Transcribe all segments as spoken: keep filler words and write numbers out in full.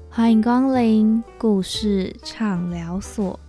欢迎光临故事畅聊所。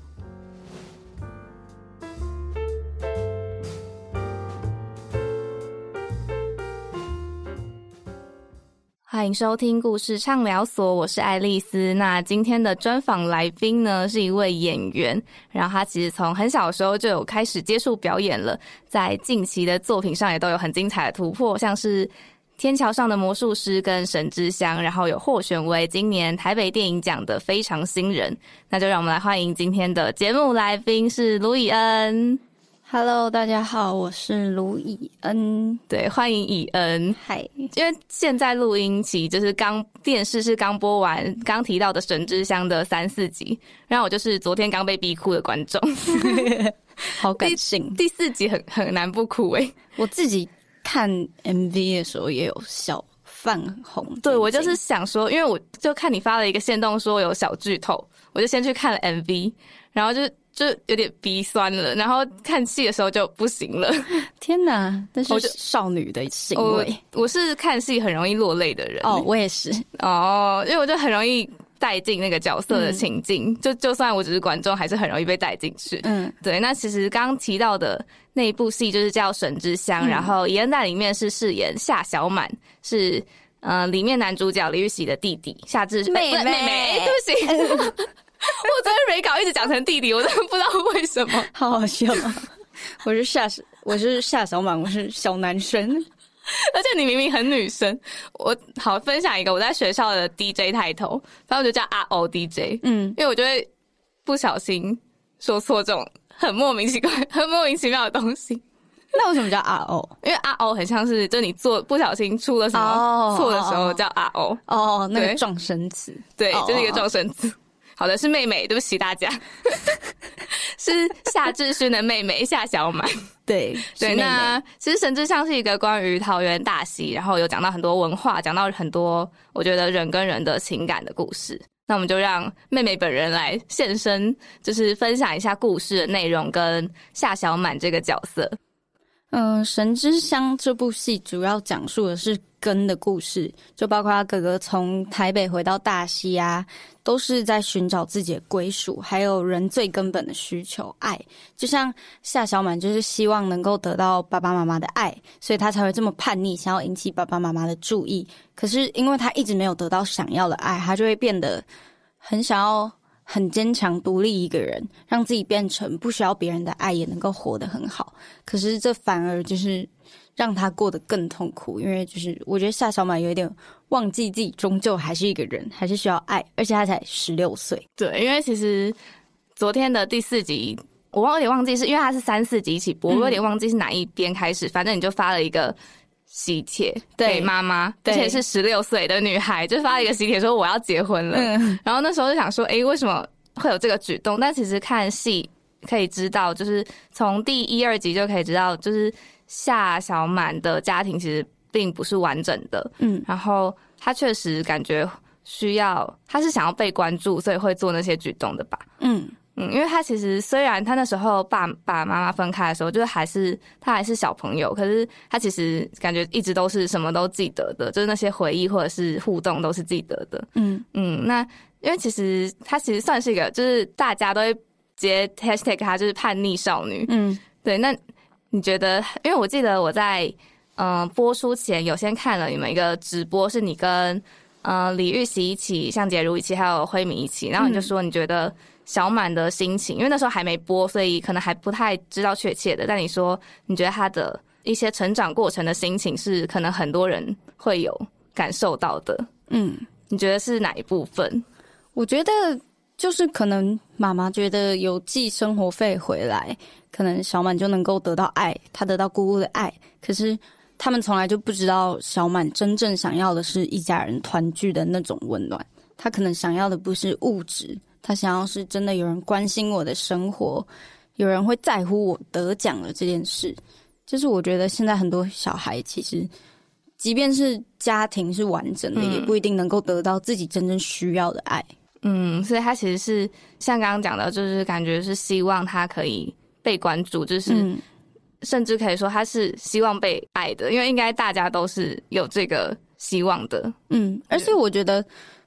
欢迎收听故事畅聊所，我是爱丽丝。那今天的专访来宾呢，是一位演员，然后他其实从很小的时候就有开始接触表演了，在近期的作品上也都有很精彩的突破，像是天桥上的魔术师跟神之乡，然后有获选为今年台北电影奖的非常新人。那就让我们来欢迎今天的节目来宾是卢以恩。 Hello， 大家好，我是卢以恩。 对，欢迎以恩。 嗨， 因为现在录音期就是刚电视是刚播完刚提到的神之乡的三四集，然后我就是昨天刚被逼哭的观众。 好感性。 第, 第四集很很难不哭诶、欸。 我自己看 M V 的时候也有小泛红。 对，我就是想说，因为我就看你发了一个限动说有小剧透，我就先去看了 M V， 然后就就有点鼻酸了，然后看戏的时候就不行了。 天哪，那是少女的行为。 我, 我是看戏很容易落泪的人。 哦，我也是。 哦，因为我就很容易带进那个角色的情境，嗯、就就算我只是观众，还是很容易被带进去。嗯，对。那其实刚刚提到的那一部戏就是叫《神之乡》，嗯、然后以恩在里面是饰演夏小满，是呃里面男主角李玉玺的弟弟夏志妹妹。 妹妹，欸、对不起。我昨天 re 稿一直讲成弟弟，我真的不知道为什么， 好好笑。我是夏，我是夏小满，我是小男生， 而且你明明很女生。我好分享一个我在学校的 D J 抬头，然后我就叫阿欧 D J， 嗯，因为我就会不小心说错这种很莫名其妙、很莫名其妙的东西。 那为什么叫阿欧？ 因为阿欧很像是，就你做不小心出了什么错的时候叫阿欧。 哦，那个撞声词， 对，就是一个撞声词。好的，是妹妹，对不起大家。是夏志勋的妹妹夏小满。 对对，那其实神之乡是一个关于桃园大溪，然后有讲到很多文化，讲到很多我觉得人跟人的情感的故事。那我们就让妹妹本人来现身，就是分享一下故事的内容跟夏小满这个角色。 嗯，神之乡这部戏主要讲述的是根的故事，就包括他哥哥从台北回到大溪啊，都是在寻找自己的归属，还有人最根本的需求爱。就像夏小满就是希望能够得到爸爸妈妈的爱，所以他才会这么叛逆，想要引起爸爸妈妈的注意。可是因为他一直没有得到想要的爱，他就会变得很想要很坚强独立一个人，让自己变成不需要别人的爱也能够活得很好。可是这反而就是让他过得更痛苦，因为就是我觉得夏小满有一点忘记自己终究还是一个人，还是需要爱，而且他才十六岁。 对，因为其实昨天的第四集我有点忘记，是因为他是三四集一起播，嗯、我有点忘记是哪一边开始，反正你就发了一个喜帖给妈妈，而且是十六岁的女孩，就发了一个喜帖说我要结婚了。嗯、然后那时候就想说，诶，为什么会有这个举动？但其实看戏可以知道，就是从第一二集就可以知道，就是夏小满的家庭其实并不是完整的。嗯，然后他确实感觉需要，他是想要被关注，所以会做那些举动的吧。嗯。嗯，因为他其实虽然他那时候爸爸妈妈分开的时候，就是还是他还是小朋友，可是他其实感觉一直都是什么都记得的，就是那些回忆或者是互动都是记得的。嗯嗯，那因为其实他其实算是一个，就是大家都会直接 hashtag 他就是叛逆少女。嗯，对。那你觉得？因为我记得我在嗯、呃、播出前有先看了你们一个直播，是你跟呃李玉玺一起、向洁如一起，还有辉敏一起，然后你就说你觉得小满的心情，因为那时候还没播，所以可能还不太知道确切的。但你说你觉得他的一些成长过程的心情是可能很多人会有感受到的。嗯，你觉得是哪一部分？ 我觉得就是可能妈妈觉得有寄生活费回来，可能小满就能够得到爱，他得到姑姑的爱。可是他们从来就不知道小满真正想要的是一家人团聚的那种温暖。他可能想要的不是物质，他想要是真的有人关心我的生活，有人会在乎我得奖了这件事。就是我觉得现在很多小孩其实即便是家庭是完整的、嗯、也不一定能够得到自己真正需要的爱。 嗯，所以他其实是像刚刚讲的，就是感觉是希望他可以被关注，就是、嗯、甚至可以说他是希望被爱的，因为应该大家都是有这个希望的。 嗯，而且我觉得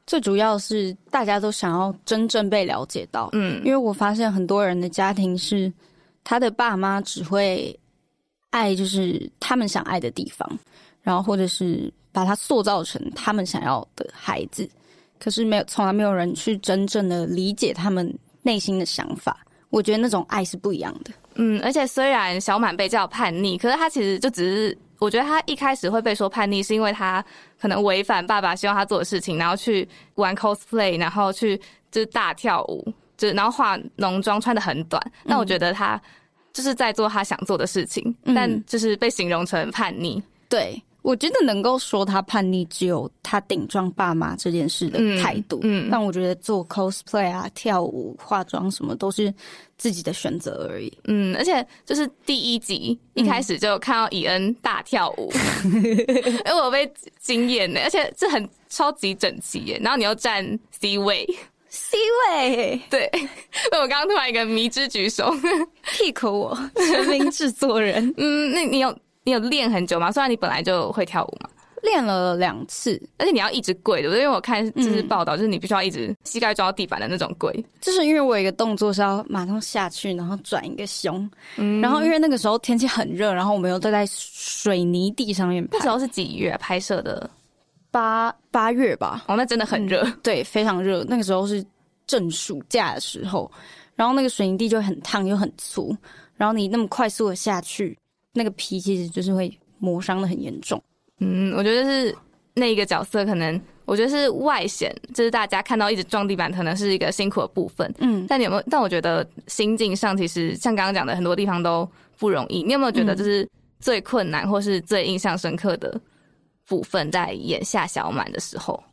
最主要是大家都想要真正被了解到，嗯，因为我发现很多人的家庭是他的爸妈只会爱就是他们想爱的地方，然后或者是把他塑造成他们想要的孩子，可是没有从来没有人去真正的理解他们内心的想法。我觉得那种爱是不一样的。 嗯，而且虽然小满被叫叛逆，可是他其实就只是，我觉得他一开始会被说叛逆，是因为他可能违反爸爸希望他做的事情，然后去玩 cosplay， 然后去就是大跳舞，就是然后化浓妆穿得很短。那、嗯、我觉得他就是在做他想做的事情，嗯、但就是被形容成叛逆。 对，我觉得能够说他叛逆，只有他顶撞爸妈这件事的态度。嗯，嗯但我觉得做 cosplay 啊、跳舞、化妆什么都是自己的选择而已。 嗯，而且就是第一集一开始就看到以恩大跳舞，因为我被惊艳呢，而且这很超级整齐耶。然后你又站 C 位。 C 位， 对，那我刚刚突然一个迷之举手 ，pick 我成名制作人。 嗯，那你有你有练很久吗？虽然你本来就会跳舞嘛， 练了两次， 而且你要一直跪，对不对？因为我看就是报道，嗯、就是你必须要一直膝盖撞到地板的那种跪。 就是因为我有一个动作是要马上下去，然后转一个胸，嗯、然后因为那个时候天气很热，然后我们又都在水泥地上面拍。 那时候是几月拍摄的？ 八八月吧。 哦，那真的很热， 嗯，对，非常热。那个时候是正暑假的时候，然后那个水泥地就很烫又很粗，然后你那么快速的下去，那个皮其实就是会磨伤的很严重。 嗯，我觉得是那一个角色可能，我觉得是外显，就是大家看到一直撞地板，可能是一个辛苦的部分。嗯，但你有没有？但我觉得心境上其实像刚刚讲的，很多地方都不容易。你有没有觉得这是最困难，或是最印象深刻的部分，在演夏小满的时候？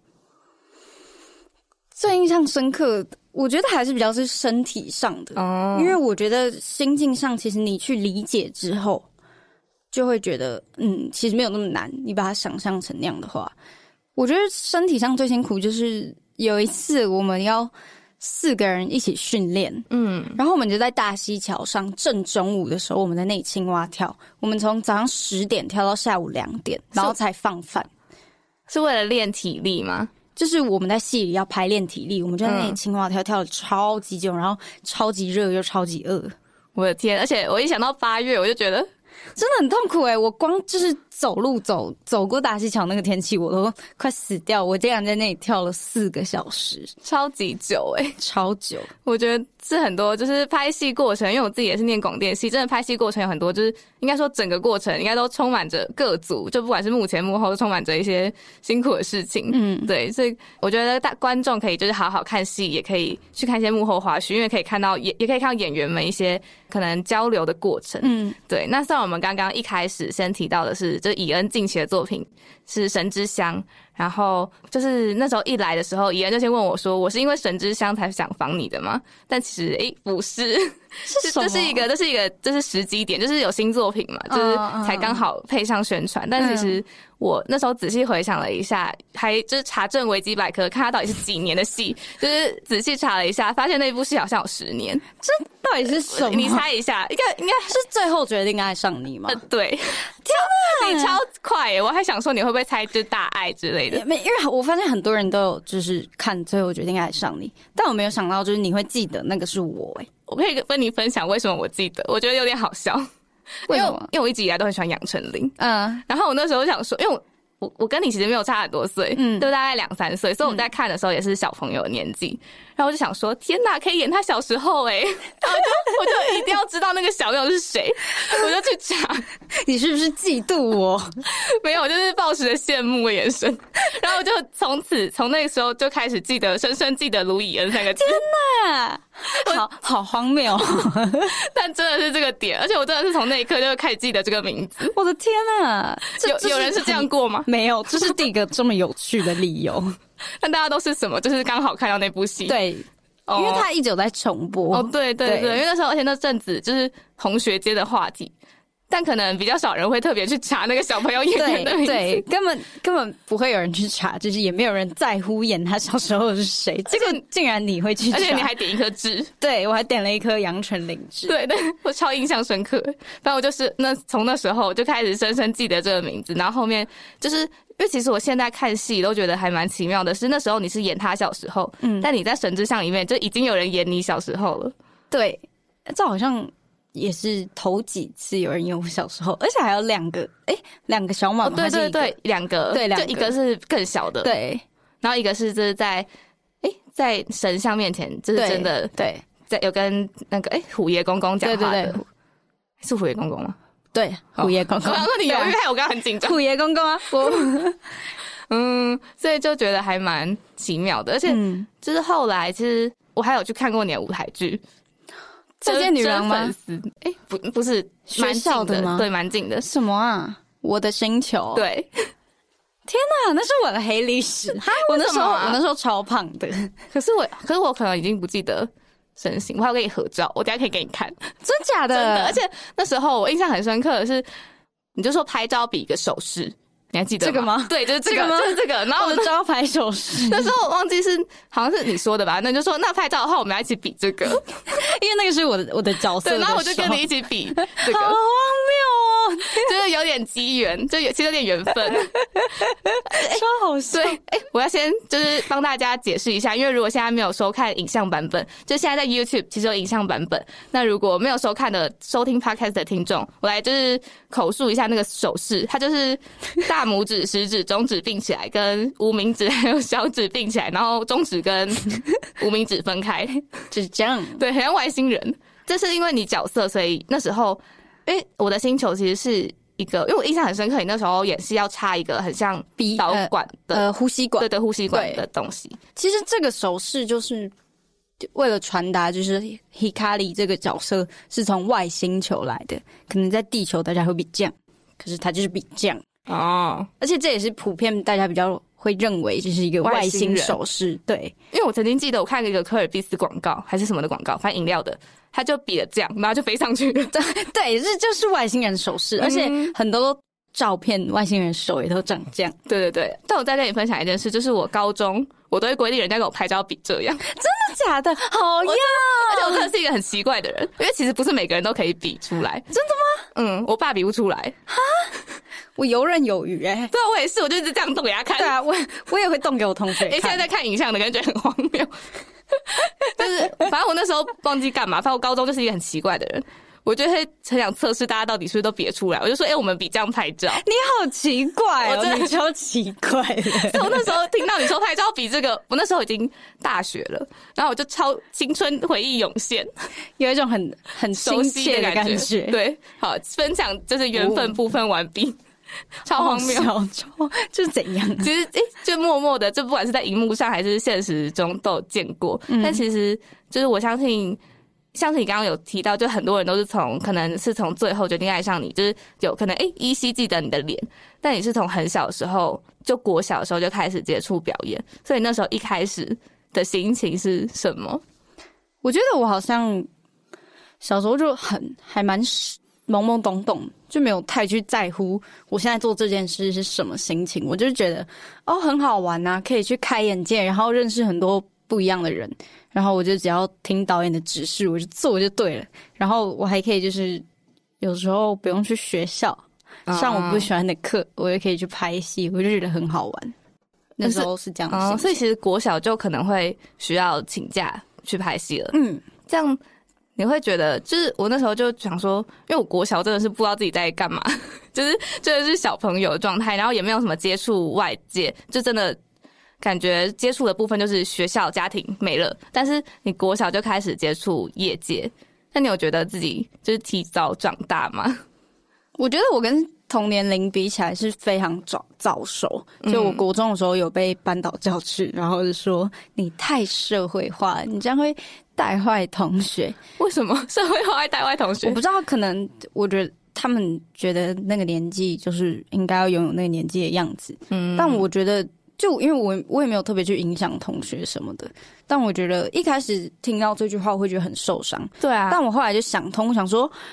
最印象深刻，我觉得还是比较是身体上的，哦，因为我觉得心境上，其实你去理解之后，就会觉得，嗯，其实没有那么难。你把它想象成那样的话，我觉得身体上最辛苦就是有一次我们要四个人一起训练，嗯，然后我们就在大溪桥上，正中午的时候，我们在内青蛙跳，我们从早上十点跳到下午两点，然后才放饭， 是为了练体力吗？ 就是我们在戏里要排练体力，我们就在那里青蛙跳，跳得超级久，然后超级热又超级饿。 我的天！而且我一想到八月，我就觉得真的很痛苦哎！我光就是走路走走过大溪桥那个天气，我都快死掉。我竟然在那里跳了四个小时， 超级久哎， 超久。 我觉得是很多，就是拍戏过程，因为我自己也是念广电系，真的拍戏过程有很多，就是应该说整个过程应该都充满着各组，就不管是幕前幕后，都充满着一些辛苦的事情。嗯，对，所以我觉得大观众可以就是好好看戏，也可以去看一些幕后花絮，因为可以看到也也可以看到演员们一些可能交流的过程。嗯，对。那像我们刚刚一开始先提到的是，就以恩近期的作品是《神之乡》。然后就是那时候一来的时候，怡恩就先问我说：“我是因为神之乡才想访你的吗？”但其实诶不是， 是什么？ 这是一个，这是一个，这是时机点，就是有新作品嘛，就是才刚好配上宣传。嗯、但其实我那时候仔细回想了一下，还就是查证维基百科，看它到底是几年的戏，就是仔细查了一下，发现那部戏好像有十年。 这到底是什么？ 你猜一下，应该应该是最后决定爱上你吗？ 呃，对。 天哪， 你超快耶！我还想说你会不会猜就是大爱之类的。 没，因为我发现很多人都有就是看最后决定爱上你，但我没有想到就是你会记得那个是我哎。 我可以跟你分享为什么我记得，我觉得有点好笑。 为什么？ 因为我一直以来都很喜欢杨丞琳，嗯，然后我那时候想说，因为我我我跟你其实没有差很多岁，嗯，就大概两三岁，所以我们在看的时候也是小朋友的年纪。嗯、然后我就想说，天哪，可以演他小时候哎、欸，然后就我就一定要知道那个小友是谁，我就去查。 你是不是嫉妒我？ 没有，就是抱持着羡慕的眼神。然后我就从此从那个时候就开始记得，深深记得卢以恩三个字。 天哪，好好荒谬！ 但真的是这个点，而且我真的是从那一刻就开始记得这个名字。 我的天哪， 有有人是这样过吗？ 没有，这是第一个这么有趣的理由。 但大家都是什么？就是刚好看到那部戏， 对，哦、因为他一直有在重播。 哦，对对 对, 对，因为那时候而且那阵子就是红学街的话题。 但可能比较少人会特别去查那个小朋友演员的名字， 对，对，根本根本不会有人去查，就是也没有人在乎演他小时候是谁。这个竟然你会去查， 而且你还点一颗痣， 对我还点了一颗杨丞琳痣， 对对，我超印象深刻。反正我就是那从那时候我就开始深深记得这个名字，然后后面就是因为其实我现在看戏都觉得还蛮奇妙的是，那时候你是演他小时候，嗯，但你在神之巷里面就已经有人演你小时候了， 对，这好像。也是头几次有人演我小时候，而且还有两个，哎，两个小马、哦， 对对对，两个， 对，两个， 就一个是更小的， 对， 然后一个是就是在，哎，在神像面前，就是真的， 对， 在有跟那个哎虎爷公公讲话的， 对对对， 是虎爷公公吗？ 对，虎爷公公。 我刚说你犹豫，害我刚刚很紧张。 虎爷公公啊，我， 嗯，所以就觉得还蛮奇妙的，而且就是后来其实我还有去看过你的舞台剧。 再见女郎吗？ 哎，不，不是学校的吗？ 对，蛮近的。 什么啊？我的星球。 对， 天哪，那是我的黑历史。我那时候，我那时候超胖的。 可是我，可是我可能已经不记得身形。我还要跟你合照，我等一下可以给你看。 真假的？ 真的。而且那时候我印象很深刻的是，你就说拍照比一个手势。你还记得这个吗？ 对，就是这个，就是这个。然后我的招牌手势， 那时候我忘记是好像是你说的吧？那你就说那拍照的话，我们要一起比这个，因为那个是我的我的角色的。 对，然后我就跟你一起比这个， 好荒谬哦！ 就是有点机缘，就有其实有点缘分， 超好笑。 对，哎，我要先就是帮大家解释一下，因为如果现在没有收看影像版本，就现在在 YouTube 其实有影像版本。那如果没有收看的收听 Podcast 的听众，我来就是口述一下那个手势，它就是大。大拇指、食指、中指并起来，跟无名指还有小指并起来，然后中指跟无名指分开， 就是这样。 对，很像外星人。这是因为你角色，所以那时候，因为我的星球其实是一个，因为我印象很深刻，你那时候演戏要插一个很像鼻导管的、 呃、呃呼吸管， 对对，呼吸管的东西。 其实这个手势就是为了传达，就是 Hikari 这个角色是从外星球来的，可能在地球大家会比这样，可是他就是比这样。哦，而且这也是普遍大家比较会认为这是一个外星手势，对。 因为我曾经记得我看了一个科尔必斯广告还是什么的广告，反正饮料的，他就比了这样，然后就飞上去了。 对对，这就是外星人手势，嗯，而且很多照片外星人手也都长这样。 对对对，但我再跟你分享一件事，就是我高中我都会规定人家给我拍照比这样。 真的假的？好呀！ 而且我可能是一个很奇怪的人，因为其实不是每个人都可以比出来。 真的吗？ 嗯，我爸比不出来。哈， 我游刃有余哎，欸。 对啊，我也是，我就一直这样动给他看。 对啊，我我也会动给我同学看。 哎，现在在看影像的感觉很荒谬。就是反正我那时候忘记干嘛，反正我高中就是一个很奇怪的人。我就会很想测试大家到底是不是都比得出来，我就说：“哎、欸，我们比这样拍照。” 你好奇怪哦，我真的超奇怪的。 所以我那时候听到你说拍照比这个，我那时候已经大学了，然后我就超青春回忆涌现， 有一种很很熟悉的感觉。 感觉对，好，分享就是缘分部分完毕。哦超荒谬， 超就是怎样？ 其实诶、欸，就默默的，就不管是在荧幕上还是现实中都有见过。嗯、但其实就是我相信。像是你刚刚有提到，就很多人都是从可能是从最后决定爱上你，就是有可能哎依稀记得你的脸，但你是从很小的时候，就国小的时候就开始接触表演，所以那时候一开始的心情是什么？ 我觉得我好像小时候就很还蛮懵懵懂懂，就没有太去在乎我现在做这件事是什么心情，我就是觉得哦很好玩啊，可以去开眼界，然后认识很多不一样的人。然后我就只要听导演的指示，我就做就对了。然后我还可以就是有时候不用去学校上我不喜欢的课，我也可以去拍戏，我就觉得很好玩。那时候是这样的、哦， 所以其实国小就可能会需要请假去拍戏了。 嗯， 这样你会觉得，就是我那时候就想说，因为我国小真的是不知道自己在干嘛，就是真的是小朋友的状态，然后也没有什么接触外界，就真的。感觉接触的部分就是学校、家庭没了，但是你国小就开始接触业界，那你有觉得自己就是提早长大吗？ 我觉得我跟同年龄比起来是非常早早熟，就我国中的时候有被班导叫去，然后就说你太社会化了，你这样会带坏同学。 为什么社会化会带坏同学？ 我不知道，可能我觉得他们觉得那个年纪就是应该要拥有那个年纪的样子，嗯，但我觉得。就因为我我也没有特别去影响同学什么的，但我觉得一开始听到这句话我会觉得很受伤。 对啊， 但我后来就想通，想说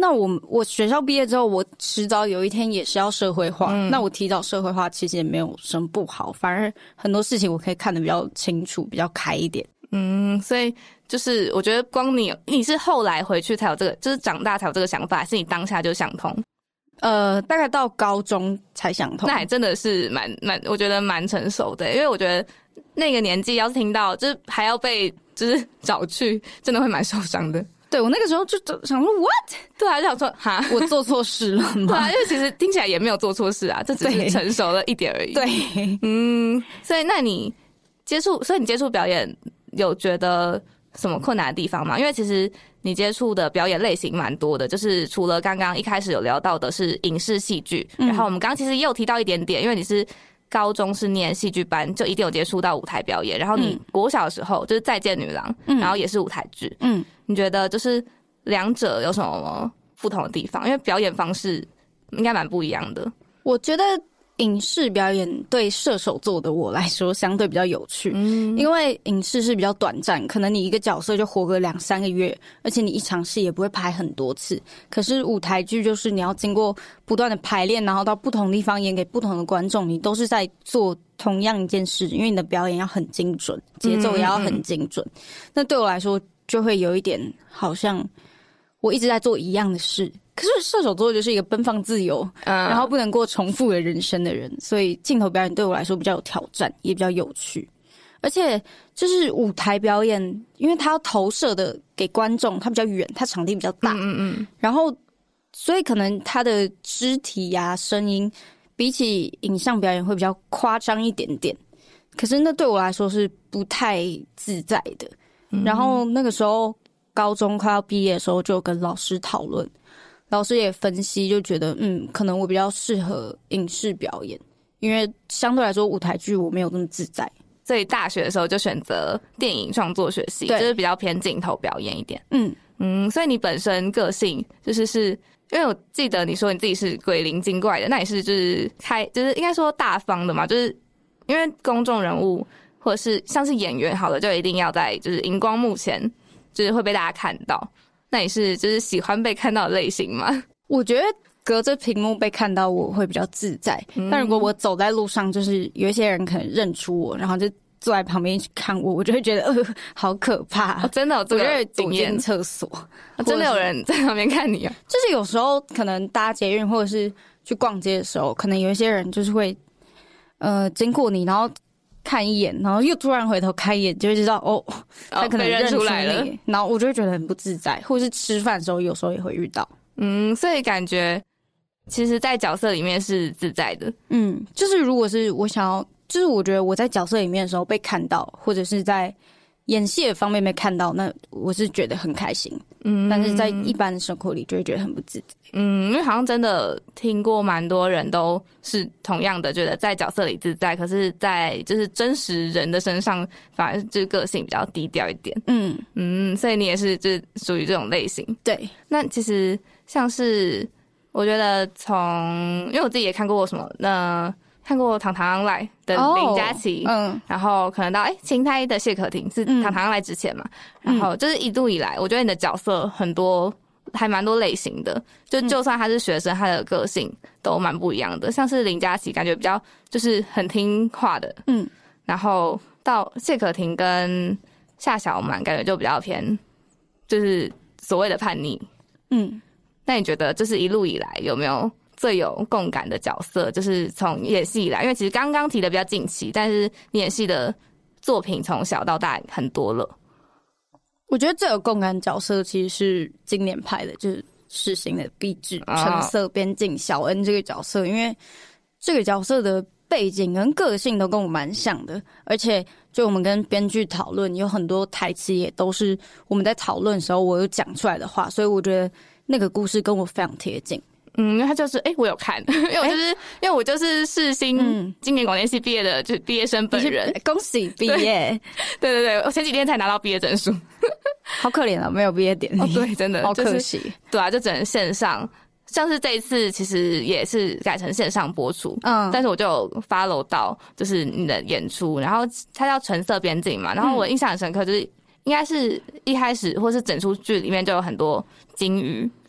那我我学校毕业之后，我迟早有一天也是要社会化。嗯、那我提早社会化，其实也没有什么不好，反而很多事情我可以看得比较清楚，比较开一点。 嗯，所以就是我觉得光你你是后来回去才有这个，就是长大才有这个想法，还是你当下就想通？ 呃，大概到高中才想通。 那还真的是蛮蛮，我觉得蛮成熟的，因为我觉得那个年纪要是听到就是还要被就是找去，真的会蛮受伤的。 对，我那个时候就想说 what？ 对啊，就想说哈， 我做错事了吗？ 对啊，因为其实听起来也没有做错事啊，这只是成熟了一点而已。 对， 嗯，所以那你接触，所以你接触表演有觉得什么困难的地方吗？因为其实你接触的表演类型蛮多的，就是除了刚刚一开始有聊到的是影视戏剧，嗯、然后我们刚刚其实也有提到一点点，因为你是高中是念戏剧班，就一定有接触到舞台表演，然后你国小的时候就是再见女郎，嗯、然后也是舞台剧，嗯，你觉得就是两者有什么不同的地方？因为表演方式应该蛮不一样的。 我觉得影视表演对射手座的我来说相对比较有趣，嗯，因为影视是比较短暂，可能你一个角色就活个两三个月，而且你一场戏也不会拍很多次。可是舞台剧就是你要经过不断的排练，然后到不同地方演给不同的观众，你都是在做同样一件事，因为你的表演要很精准，节奏也要很精准。嗯嗯嗯，那对我来说就会有一点好像我一直在做一样的事。可是射手座就是一个奔放自由，嗯、然后不能过重复的人生的人，所以镜头表演对我来说比较有挑战，也比较有趣。而且就是舞台表演，因为它要投射的给观众，它比较远，它场地比较大，嗯嗯，然后所以可能它的肢体呀、啊、声音，比起影像表演会比较夸张一点点。可是那对我来说是不太自在的。嗯、然后那个时候高中快要毕业的时候，就跟老师讨论。老师也分析，就觉得嗯，可能我比较适合影视表演，因为相对来说舞台剧我没有那么自在， 所以大学的时候就选择电影创作学系，就是比较偏镜头表演一点。嗯嗯，所以你本身个性就是是，因为我记得你说你自己是鬼灵精怪的，那你是就是开就是应该说大方的嘛，就是因为公众人物或者是像是演员好了，就一定要在就是荧光幕前，就是会被大家看到。那你是就是喜欢被看到的类型吗？ 我觉得隔着屏幕被看到我会比较自在，嗯、但如果我走在路上，就是有一些人可能认出我，然后就坐在旁边去看我，我就会觉得呃好可怕。 哦、真的有这个经验？ 走进厕所、 哦，真的有人在旁边看你啊？ 就是有时候可能搭捷运或者是去逛街的时候，可能有一些人就是会呃经过你，然后看一眼，然后又突然回头看一眼，就会知道哦，他可能认出来了，然后我就会觉得很不自在，或者是吃饭的时候有时候也会遇到。 嗯，所以感觉其实在角色里面是自在的。 嗯，就是如果是我想要，就是我觉得我在角色里面的时候被看到，或者是在演戏的方面被看到，那我是觉得很开心。嗯，但是在一般的生活里就会觉得很不自在。 嗯，因为好像真的听过蛮多人都是同样的，觉得在角色里自在，可是在就是真实人的身上反而就是个性比较低调一点。嗯嗯，所以你也是就是属于这种类型。 对， 那其实像是我觉得从，因为我自己也看过什么那。看过《堂堂来》的林佳琪，哦，嗯，然后可能到哎青苔的谢可婷是《堂堂来》之前嘛，嗯，然后就是一路以来，我觉得你的角色很多，还蛮多类型的，就就算他是学生，他的个性都蛮不一样的。像是林佳琪，感觉比较就是很听话的，嗯，然后到谢可婷跟夏小满，感觉就比较偏，就是所谓的叛逆，嗯。那你觉得就是一路以来有没有最有共感的角色，就是从演戏以来，因为其实刚刚提的比较近期，但是你演戏的作品从小到大很多了。 我觉得最有共感的角色其实是今年拍的，就是世新的壁纸橙色边境小恩这个角色，因为这个角色的背景跟个性都跟我蛮像的，而且就我们跟编剧讨论，有很多台词也都是我们在讨论的时候我有讲出来的话，所以我觉得那个故事跟我非常贴近。 嗯，因为他就是哎、欸，我有看，因为我就是、欸、因为我就是世新、嗯、今年广电系毕业的，就是毕业生本人， 恭喜毕业！ 对对对，我前几天才拿到毕业证书， 好可怜啊，没有毕业典礼。 哦，对，真的好可惜、就是。 对啊，就只能线上。像是这一次其实也是改成线上播出，嗯，但是我就有 follow 到就是你的演出，然后它叫橙色边境嘛，然后我印象很深刻，就是应该是一开始或是整出剧里面就有很多金鱼。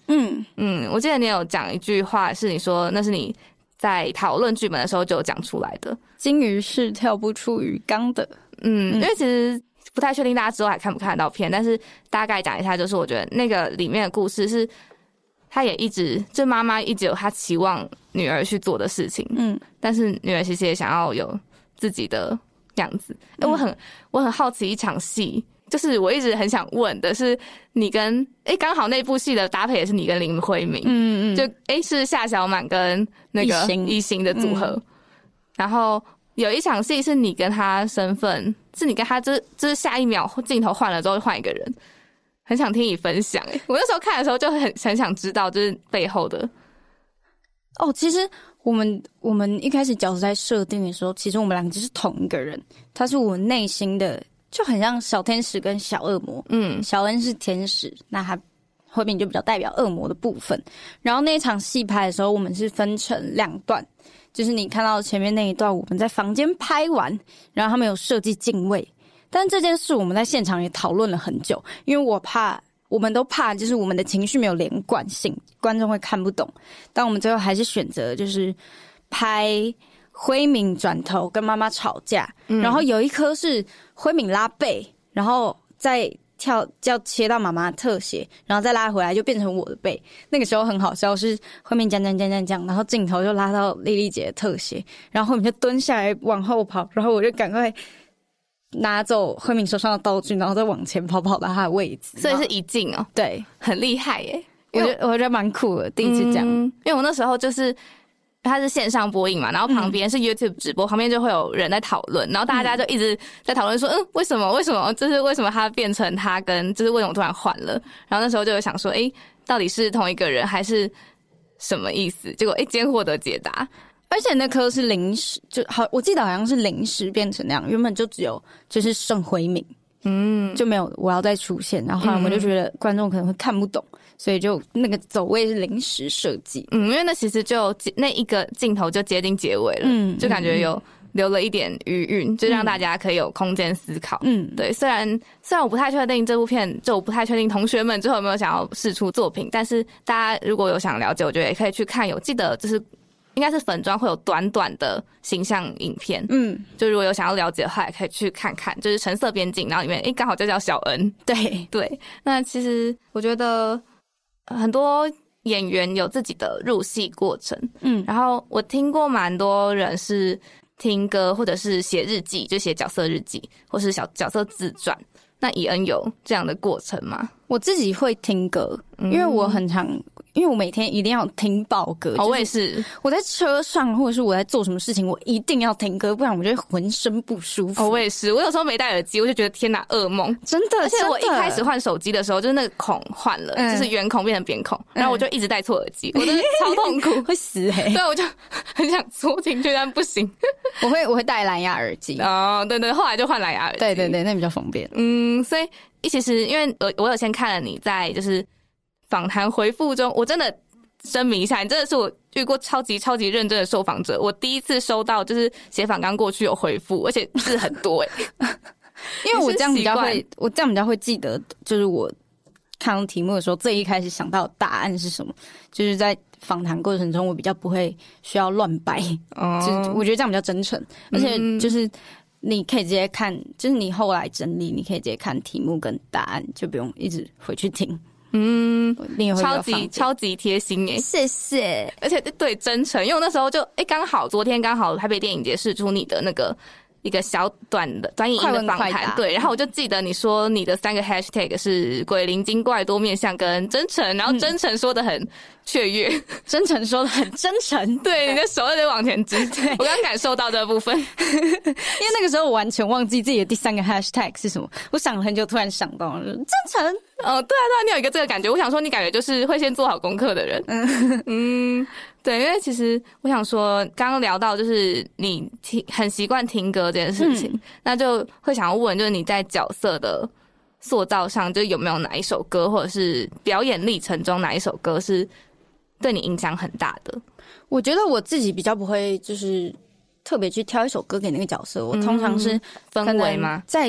嗯嗯，我记得你有讲一句话，是你说那是你在讨论剧本的时候就有讲出来的。 金鱼是跳不出鱼缸的。 嗯，因为其实不太确定大家之后还看不看得到片，但是大概讲一下，就是我觉得那个里面的故事是，他也一直就妈妈一直有她期望女儿去做的事情，嗯，但是女儿其实也想要有自己的样子。哎、嗯，我很我很好奇一场戏。就是我一直很想问的是，你跟哎刚好那部戏的搭配也是你跟林慧敏，嗯嗯，就哎是夏小满跟那个一心的组合，嗯、然后有一场戏是你跟他身份，是你跟他就是就是下一秒镜头换了之后换一个人，很想听你分享。哎，我那时候看的时候就很很想知道就是背后的。 哦，其实我们我们一开始角色在设定的时候，其实我们两个就是同一个人，他是我内心的。就很像小天使跟小恶魔，嗯，小恩是天使，那他慧敏就比较代表恶魔的部分。然后那一场戏拍的时候，我们是分成两段，就是你看到前面那一段，我们在房间拍完，然后他们有设计镜位，但这件事我们在现场也讨论了很久，因为我怕，我们都怕就是我们的情绪没有连贯性，观众会看不懂。但我们最后还是选择就是拍辉敏转头跟妈妈吵架，嗯、然后有一颗是辉敏拉背，然后再跳要切到妈妈的特写，然后再拉回来就变成我的背。那个时候很好笑，是辉敏讲讲讲讲讲，然后镜头就拉到莉莉姐的特写，然后辉敏就蹲下来往后跑，然后我就赶快拿走辉敏手上的道具，然后再往前跑跑到她的位置。 所以是一镜哦， 对， 很厉害耶！ 我觉得我觉得蛮酷的，第一次讲、嗯， 因为我那时候就是。它是线上播映嘛，然后旁边是 YouTube 直播，嗯、旁边就会有人在讨论，然后大家就一直在讨论说，嗯，为什么？为什么？就是为什么他变成他跟，就是为什么突然换了？然后那时候就有想说，诶，到底是同一个人还是什么意思？结果诶，今天获得解答。 而且那颗是临时，就好，我记得好像是临时变成那样，原本就只有就是盛辉敏，嗯，就没有我要再出现，然后后来我们就觉得观众可能会看不懂。所以就那个走位是临时设计， 嗯，因为那其实就那一个镜头就接近结尾了，嗯，就感觉有留了一点余韵，就让大家可以有空间思考，嗯，对。虽然虽然我不太确定这部片，就我不太确定同学们之后有没有想要释出作品，但是大家如果有想了解，我觉得也可以去看。有记得就是应该是粉专会有短短的形象影片，嗯，就如果有想要了解的话，也可以去看看。就是橙色边境，然后里面诶刚好就叫小恩， 对对。那其实我觉得。很多演员有自己的入戏过程，嗯，然后我听过蛮多人是听歌或者是写日记，就写角色日记或是小角色自传。那以恩有这样的过程吗？ 我自己会听歌，因为我很常，因为我每天一定要听爆歌。 哦，我也是。 我在车上或者是我在做什么事情，我一定要听歌，不然我就会浑身不舒服。 哦，我也是。我有时候没戴耳机，我就觉得天哪，噩梦！ 真的。 而且我一开始换手机的时候，就是那个孔换了，嗯、就是圆孔变成扁孔，然后我就一直戴错耳机，嗯、我真的超痛苦， 会死哎、欸。 对，我就很想缩进去，但不行。 我会我会戴蓝牙耳机。 哦，对对，后来就换蓝牙耳机。 对对对，那比较方便。 嗯，所以。其实因为我我有先看了你在就是访谈回复中，我真的声明一下，你真的是我遇过超级超级认真的受访者。我第一次收到就是写访纲过去有回复，而且字很多哎、欸。 因为我这样比较会，我这样比较会记得，就是我看到题目的时候，最一开始想到的答案是什么，就是在访谈过程中，我比较不会需要乱掰，哦、就是我觉得这样比较真诚，而且就是。你可以直接看，就是你后来整理，你可以直接看题目跟答案，就不用一直回去听。嗯， 超级超级贴心耶， 谢谢。 而且对真诚，因为我那时候就哎，刚好昨天刚好台北电影节释出你的那个一个小短的短影音的访谈，对，然后我就记得你说你的三个 hashtag 是鬼灵精怪多面向跟真诚，然后真诚说的很雀跃， 嗯、真诚说的很真诚， 对，你的手有点往前指，我刚感受到这部分， 因为那个时候我完全忘记自己的第三个 hashtag 是什么，我想了很久，突然想到了真诚。 哦，对啊，对啊，你有一个这个感觉，我想说你感觉就是会先做好功课的人，嗯嗯。对，因为其实我想说，刚刚聊到就是你听很习惯听歌这件事情，嗯、那就会想要问，就是你在角色的塑造上，就有没有哪一首歌，或者是表演历程中哪一首歌是对你影响很大的？ 我觉得我自己比较不会，就是特别去挑一首歌给那个角色，我通常是氛围吗？ 在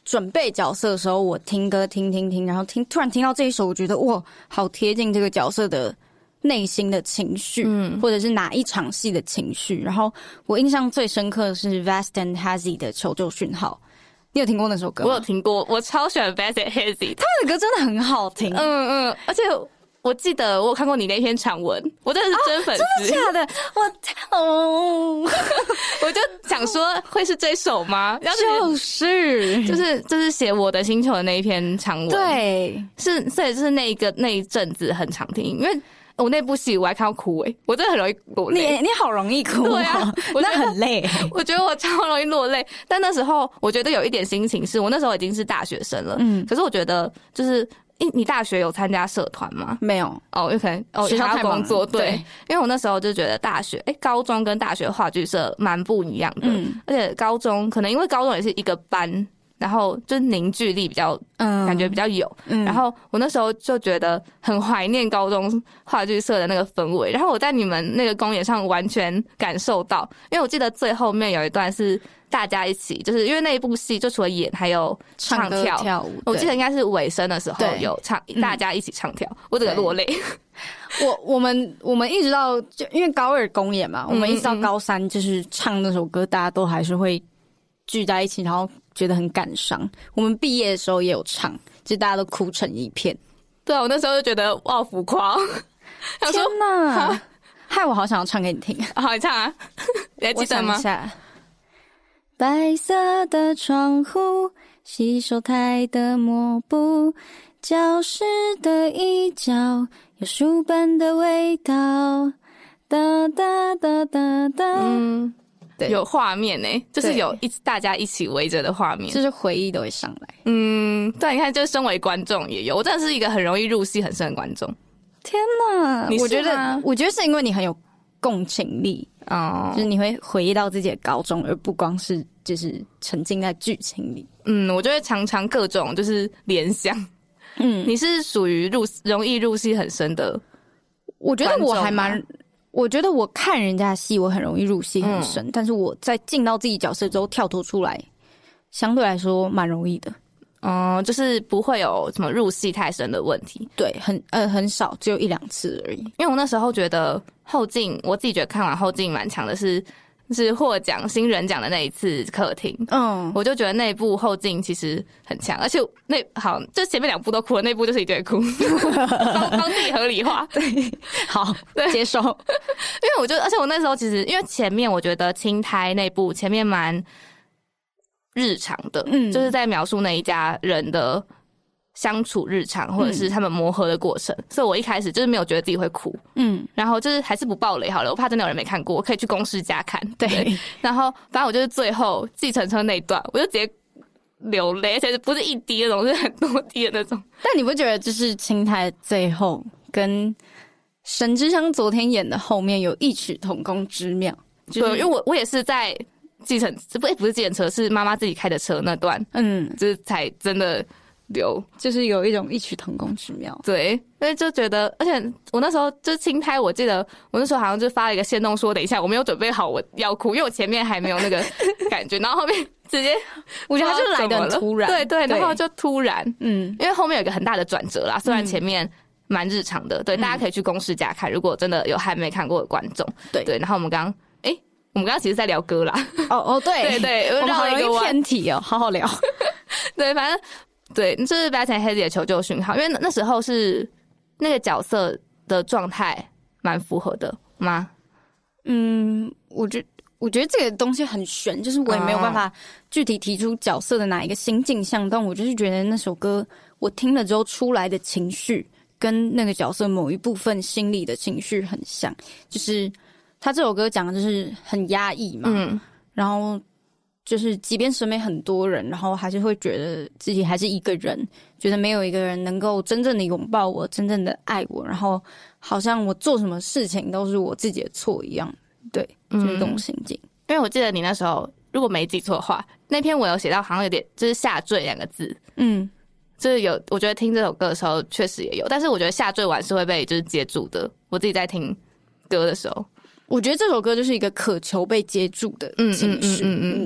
准备角色的时候，我听歌听听听，然后听突然听到这一首，我觉得哇，好贴近这个角色的内心的情绪，嗯，或者是哪一场戏的情绪。然后我印象最深刻的是 Vast and Hazy 的求救讯号。你有听过那首歌吗？ 我有听过，我超喜欢 Vast and Hazy， 他们的歌真的很好听。 嗯嗯，而且我记得我有看过你那篇长文，我真的是真粉丝、哦。 真的假的？我哦， 我就想说会是这首吗？ 就是就是就是写我的星球的那一篇长文。对，是所以就是那一个那一阵子很常听，因为我那部戏我还看到哭诶、欸，我真的很容易落泪。 你你好容易哭、喔，对啊，我那很累、欸。 我觉得我超容易落泪，但那时候我觉得有一点心情是我那时候已经是大学生了，嗯，可是我觉得就是。你大学有参加社团吗？ 没有哦，因为可能哦学校太忙工作，对， 对， 因为我那时候就觉得大学，哎、欸，高中跟大学话剧社蛮不一样的，嗯，而且高中可能因为高中也是一个班，然后就是凝聚力比较，嗯，感觉比较有，嗯，然后我那时候就觉得很怀念高中话剧社的那个氛围，然后我在你们那个公演上完全感受到，因为我记得最后面有一段是。大家一起，就是因为那一部戏，就除了演，还有唱跳跳舞。 我记得应该是尾声的时候有唱，大家一起唱跳，我整个落泪。 我我们我们一直到就因为高二公演嘛，我们一直到高三，就是唱那首歌，大家都还是会聚在一起，然后觉得很感伤。我们毕业的时候也有唱，就大家都哭成一片。 对啊，我那时候就觉得哇浮夸， 天哪！害我好想要唱给你听。 好，你唱啊，你还记得吗？ 我想一下。白色的窗户，洗手台的抹布，教室的一角有书本的味道，哒哒哒哒哒。 嗯，对，有画面欸，就是有一大家一起围着的画面， 就是回忆都会上来。 嗯，对，你看，就是身为观众也有，我真的是一个很容易入戏很深的观众。 天哪， 你是吗？ 我觉得，我觉得是因为你很有共情力。哦，就是你会回忆到自己的高中，而不光是就是沉浸在剧情里。 嗯，我就会常常各种就是联想。嗯，你是属于入容易入戏很深的， 我觉得我还蛮，我觉得我看人家的戏，我很容易入戏很深，嗯、但是我在进到自己角色之后跳脱出来，相对来说蛮容易的。 嗯，就是不会有什么入戏太深的问题。 对，很呃很少，只有一两次而已。 因为我那时候觉得后劲，我自己觉得看完后劲蛮强的是，是获奖新人奖的那一次客厅。嗯，我就觉得那一部后劲其实很强，而且那好，就前面两部都哭了，那部就是一堆哭，帮帮自己合理化。 对，好，对，接受。因为我觉得，而且我那时候其实因为前面我觉得青苔那部前面蛮。日常的，嗯，就是在描述那一家人的相处日常，或者是他们磨合的过程，嗯、所以我一开始就是没有觉得自己会哭，嗯，然后就是还是不爆雷好了，我怕真的有人没看过，我可以去公视家看，对，对然后反正我就是最后计程车那一段，我就直接流泪，而且不是一滴那种，是很多滴的那种。 但你不觉得就是青苔最后跟神之乡昨天演的后面有异曲同工之妙？ 就是、对，因为我我也是在。计程不不是计程车，是妈妈自己开的车那段，嗯，就是才真的流， 就是有一种异曲同工之妙。 对，因为就觉得，而且我那时候就是青苔，我记得我那时候好像就发了一个限动说，等一下我没有准备好我要哭，因为我前面还没有那个感觉，然后后面直接， 我觉得他就来得很突然， 对 对, 对，然后就突然，嗯，因为后面有一个很大的转折啦，虽然前面蛮日常的，对，嗯、大家可以去公视家看，如果真的有还没看过的观众，对对，然后我们刚刚。我们刚刚其实在聊歌啦， 哦哦，对对对， 我们好容易偏题哦，好好聊。 对，反正对，这是 Vast and Hazy 的求救讯号，因为那时候是那个角色的状态蛮符合的吗？ 嗯，我觉我觉得这个东西很悬，就是我也没有办法具体提出角色的哪一个心境象，但我就是觉得那首歌我听了之后出来的情绪，跟那个角色某一部分心里的情绪很像，就是。他这首歌讲的就是很压抑嘛，嗯，然后就是即便身边很多人，然后还是会觉得自己还是一个人，觉得没有一个人能够真正的拥抱我，真正的爱我，然后好像我做什么事情都是我自己的错一样，对，就是这种心境。 嗯、因为我记得你那时候如果没记错的话，那篇我有写到好像有点就是下坠两个字，嗯，就是有我觉得听这首歌的时候确实也有，但是我觉得下坠完是会被就是接住的，我自己在听歌的时候。 我觉得这首歌就是一个渴求被接住的情绪，嗯嗯嗯嗯，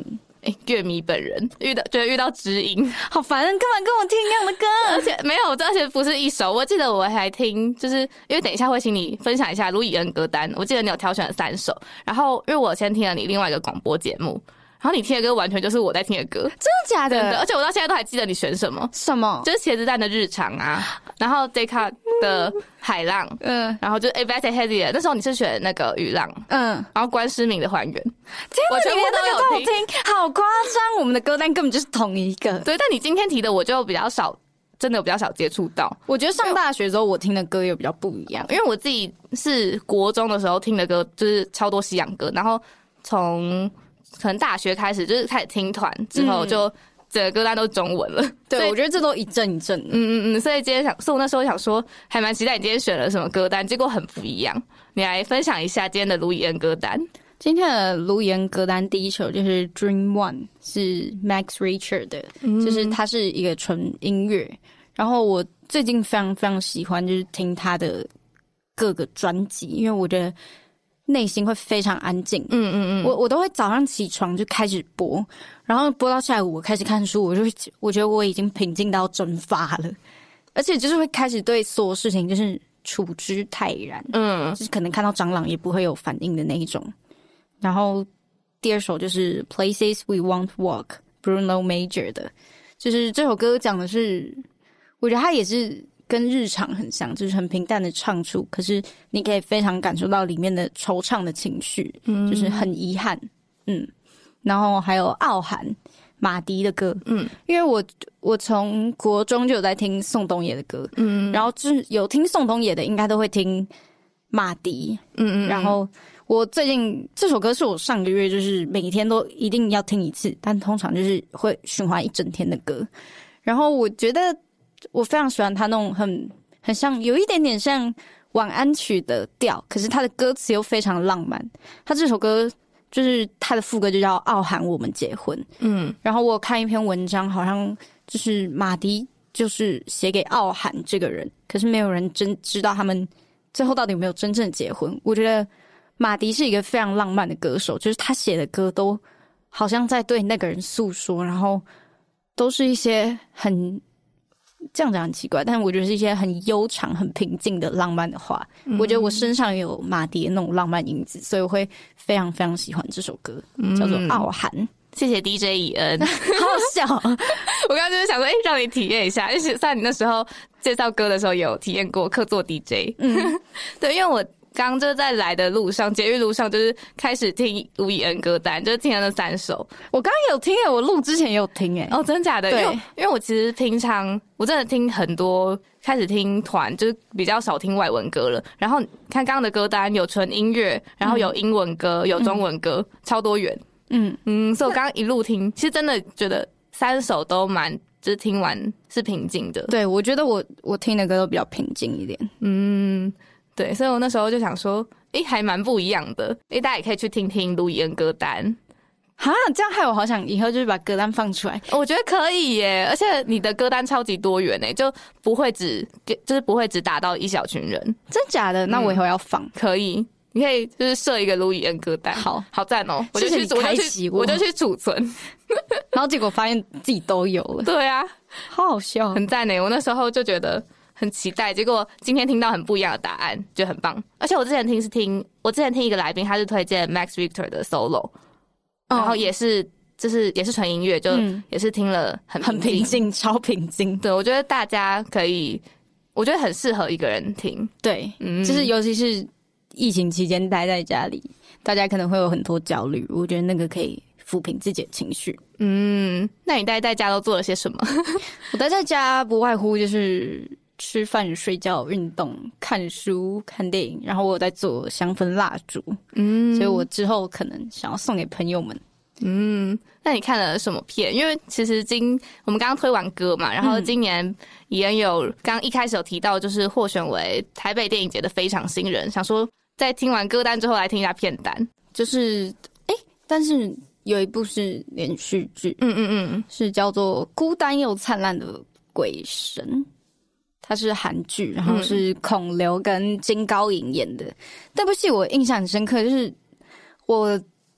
欸、乐迷本人，遇到觉得遇到知音， 好烦，根本跟我听一样的歌， 而且没有，而且不是一首。我记得我还听，就是因为等一下会请你分享一下卢以恩歌单，我记得你有挑选了三首，然后因为我先听了你另外一个广播节目。然后你听的歌完全就是我在听的歌，真的假的？ 真的，而且我到现在都还记得你选什么。 什么？ 就是茄子蛋的日常啊，然后 Descartes 的海浪，嗯，然后就是 A Vast Hazy 的，那时候你是选那个雨浪，嗯，然后关诗敏的还原， 天哪，我全部都有听，好夸张！我们的歌单根本就是同一个。 对，但你今天提的我就比较少，真的比较少接触到。 我觉得上大学之后我听的歌又比较不一样， 因为我自己是国中的时候听的歌就是超多西洋歌，然后从可能大学开始就是开始听团之后，就整个歌单都是中文了。嗯、 对，我觉得这都一阵一阵的。 嗯嗯嗯，所以今天想，所以我那时候想说，还蛮期待你今天选了什么歌单，结果很不一样。你来分享一下今天的卢以恩歌单。 今天的卢以恩歌单第一首就是《Dream One》，是 Max Richter 的，嗯、就是它是一个纯音乐。然后我最近非常非常喜欢，就是听他的各个专辑，因为我觉得内心会非常安静。嗯嗯嗯，我我都会早上起床就开始播，然后播到下午我开始看书，我就我觉得我已经平静到蒸发了，而且就是会开始对所有事情就是处之泰然。嗯，就是可能看到蟑螂也不会有反应的那一种。然后第二首就是《Places We Won't Walk》Bruno Major 的，就是这首歌讲的是，我觉得它也是跟日常很像，就是很平淡的唱出，可是你可以非常感受到里面的惆怅的情绪，嗯，就是很遗憾，嗯。然后还有傲寒马迪的歌，嗯，因为我我从国中就有在听宋冬野的歌，嗯，然后就是有听宋冬野的，应该都会听马迪，嗯嗯，然后我最近这首歌是我上个月就是每天都一定要听一次，但通常就是会循环一整天的歌，然后我觉得我非常喜欢他那种很很像有一点点像晚安曲的调，可是他的歌词又非常浪漫。他这首歌就是他的副歌就叫傲寒我们结婚，嗯，然后我有看一篇文章，好像就是马迪就是写给傲寒这个人，可是没有人真知道他们最后到底有没有真正结婚。我觉得马迪是一个非常浪漫的歌手，就是他写的歌都好像在对那个人诉说，然后都是一些很这样讲很奇怪，但我觉得是一些很悠长很平静的浪漫的话、嗯、我觉得我身上有马迪的那种浪漫因子，所以我会非常非常喜欢这首歌、嗯、叫做傲寒。 谢谢 D J 以恩， 好好笑我刚刚就是想说哎、欸，让你体验一下，因为像你那时候介绍歌的时候有体验过客座 D J。 嗯，对，因为我刚刚就在来的路上，捷运路上就是开始听卢以恩歌单，就是听了那三首。 我刚刚有听诶，我录之前也有听诶。 哦，真的假的？ 对， 因为因为我其实平常我真的听很多，开始听团就是比较少听外文歌了。然后看刚刚的歌单有纯音乐，然后有英文歌，嗯、有中文歌，嗯、超多元。嗯嗯，所以我刚刚一路听，其实真的觉得三首都蛮，就是听完是平静的。 对，我觉得我我听的歌都比较平静一点。 嗯。对，所以我那时候就想说，诶，还蛮不一样的。诶，大家也可以去听听卢以恩歌单。 哈，这样害我好想以后就是把歌单放出来。 我觉得可以耶，而且你的歌单超级多元诶，就不会只就是不会只打到一小群人。 真假的？那我以后要放。 嗯、可以，你可以就是设一个卢以恩歌单。 好， 好赞哦！我就去， 我就去， 我就去储存。 然后结果发现自己都有了。 对啊， 好好笑， 很赞诶！我那时候就觉得很期待，结果今天听到很不一样的答案，觉得很棒。而且我之前听是听，我之前听一个来宾，他是推荐 Max Richter 的 solo，、哦、然后也是就是也是纯音乐，就也是听了很平静、 很平静，超平静。 对，我觉得大家可以，我觉得很适合一个人听。 对，嗯，就是尤其是疫情期间待在家里，大家可能会有很多焦虑，我觉得那个可以抚平自己的情绪。 嗯，那你待在家都做了些什么？ 我待在家不外乎就是吃饭、睡觉、运动、看书、看电影，然后我有在做香氛蜡烛，嗯，所以我之后可能想要送给朋友们。 嗯，那你看了什么片？因为其实今我们刚刚推完歌嘛，然后今年以恩有刚一开始有提到，就是获选为台北电影节的非常新人，想说在听完歌单之后来听一下片单， 就是哎、欸，但是有一部是连续剧，嗯嗯嗯，是叫做《孤单又灿烂的鬼神》。它是韩剧，然后是孔刘跟金高银演的。那部戏我印象很深刻，就是我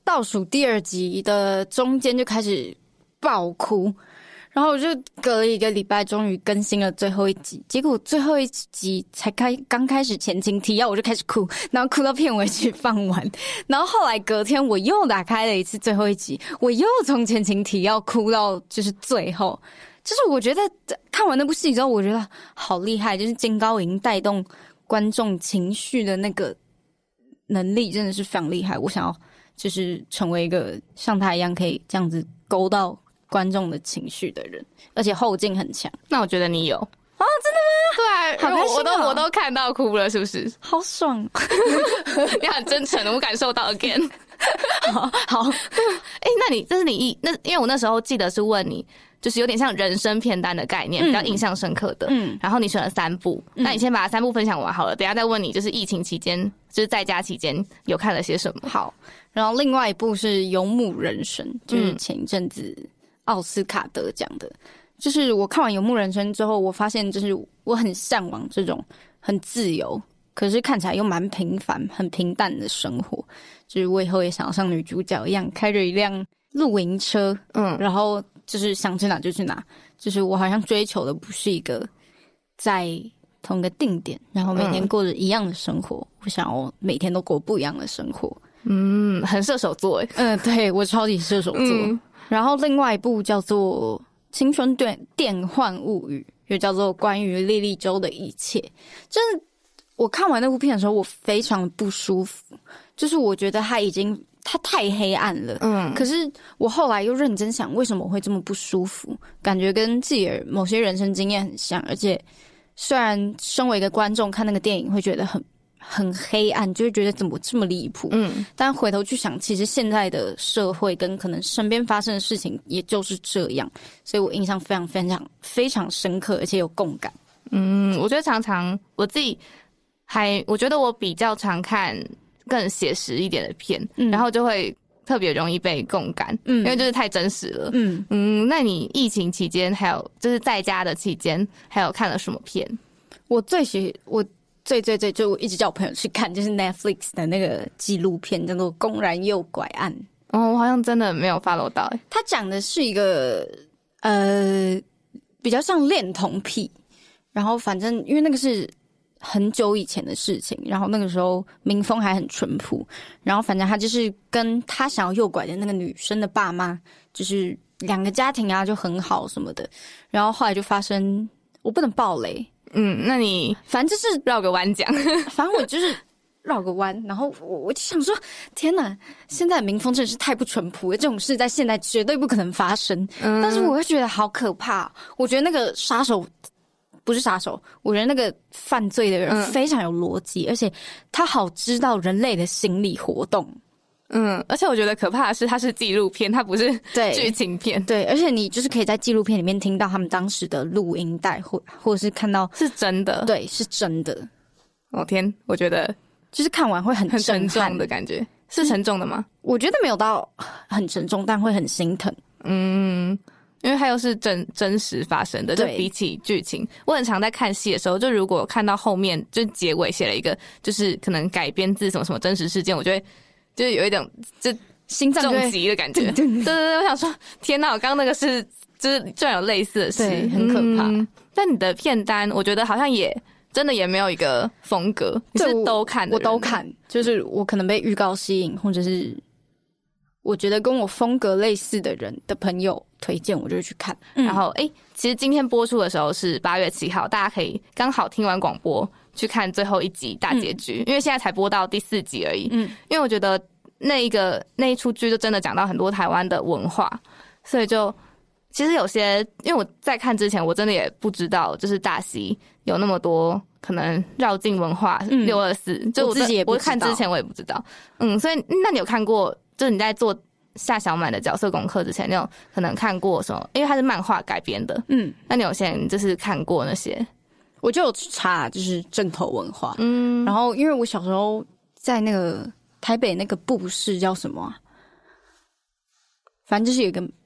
倒数第二集的中间就开始爆哭。然后我就隔了一个礼拜，终于更新了最后一集。结果最后一集才开刚开始前情提要，我就开始哭，然后哭到片尾曲放完。然后后来隔天我又打开了一次最后一集，我又从前情提要哭到就是最后。就是我觉得看完那部戏之后，我觉得好厉害，就是金高银带动观众情绪的那个能力真的是非常厉害。我想要就是成为一个像他一样可以这样子勾到观众的情绪的人，而且后劲很强。 那我觉得你有啊，真的吗？ 对啊， 好开心哦， 我都我都看到哭了，是不是？ 好爽！ 你很真诚的，我感受到 again。 好好， 哎、欸，那你这是你一那，因为我那时候记得是问你，就是有点像人生片单的概念，比较印象深刻的。嗯，然后你选了三部，嗯、那你先把三部分享完好了，等一下再问你，就是疫情期间，就是在家期间有看了些什么？ 好，然后另外一部是《游牧人生》，就是前一阵子奥斯卡得奖的。就是我看完《游牧人生》之后，我发现就是我很向往这种很自由，可是看起来又蛮平凡、很平淡的生活。就是我以后也想要像女主角一样，开着一辆露营车，嗯，然后就是想去哪就去哪。就是我好像追求的不是一个在同一个定点，然后每天过着一样的生活。嗯、我想要每天都过不一样的生活。 嗯，很射手座诶。 嗯，对，我超级射手座。嗯、然后另外一部叫做《青春电电幻物语》，又叫做《关于莉莉周的一切》。就是我看完那部片的时候，我非常不舒服，就是我觉得它已经它太黑暗了。嗯，可是我后来又认真想，为什么我会这么不舒服？感觉跟自己的某些人生经验很像，而且虽然身为一个观众看那个电影会觉得很很黑暗，就会觉得怎么这么离谱。嗯，但回头去想，其实现在的社会跟可能身边发生的事情也就是这样，所以我印象非常非常非常深刻，而且有共感。 嗯，我觉得常常我自己还我觉得我比较常看更写实一点的片，嗯、然后就会特别容易被共感，嗯，因为就是太真实了。嗯嗯，那你疫情期间还有就是在家的期间，还有看了什么片？ 我最喜我。最最最就我一直叫我朋友去看，就是 Netflix 的那个纪录片叫做《公然诱拐案》。 哦，我好像真的没有 follow 到诶。 他讲的是一个呃比较像恋童癖，然后反正因为那个是很久以前的事情，然后那个时候民风还很淳朴，然后反正他就是跟他想要诱拐的那个女生的爸妈，就是两个家庭啊就很好什么的，然后后来就发生，我不能爆雷。 嗯，那你反正就是绕个弯讲， 反正我就是绕个弯，然后我我就想说，天哪，现在的民风真的是太不淳朴了，这种事在现在绝对不可能发生。嗯、但是我会觉得好可怕，我觉得那个杀手不是杀手，我觉得那个犯罪的人非常有逻辑，嗯、而且他好知道人类的心理活动。 嗯，而且我觉得可怕的是，它是纪录片，它不是剧情片。 对，而且你就是可以在纪录片里面听到他们当时的录音带，或或者是看到是真的。 对，是真的。 哦天，我觉得就是看完会很很沉重的感觉，是沉重的吗？ 我觉得没有到很沉重，但会很心疼。 嗯，因为它又是真真实发生的，就比起剧情，我很常在看戏的时候，就如果看到后面就结尾写了一个，就是可能改编自什么什么真实事件，我就会。就是有一种就心脏重击的感觉，对对对，我想说，天哪，我刚刚那个是就是居然有类似的事， 很可怕。 嗯、但你的片单，我觉得好像也真的也没有一个风格，你是都看的， 我都看，就是我可能被预告吸引，或者是我觉得跟我风格类似的人的朋友推荐，我就会去看。 嗯、然后，哎、欸，其实今天播出的时候是八月七号，大家可以刚好听完广播。去看最后一集大结局，嗯、因为现在才播到第四集而已。嗯，因为我觉得那一个那一出剧就真的讲到很多台湾的文化，所以就其实有些，因为我在看之前我真的也不知道，就是大溪有那么多可能绕境文化六二四，就我自己也不知道， 我看之前我也不知道。嗯，所以那你有看过？就是你在做夏小满的角色功课之前，你有可能看过什么？因为它是漫画改编的。嗯，那你有先就是看过那些？ 我就有查，就是镇头文化，嗯，然后因为我小时候在那个台北那个布市叫什么、啊，反正就是有一个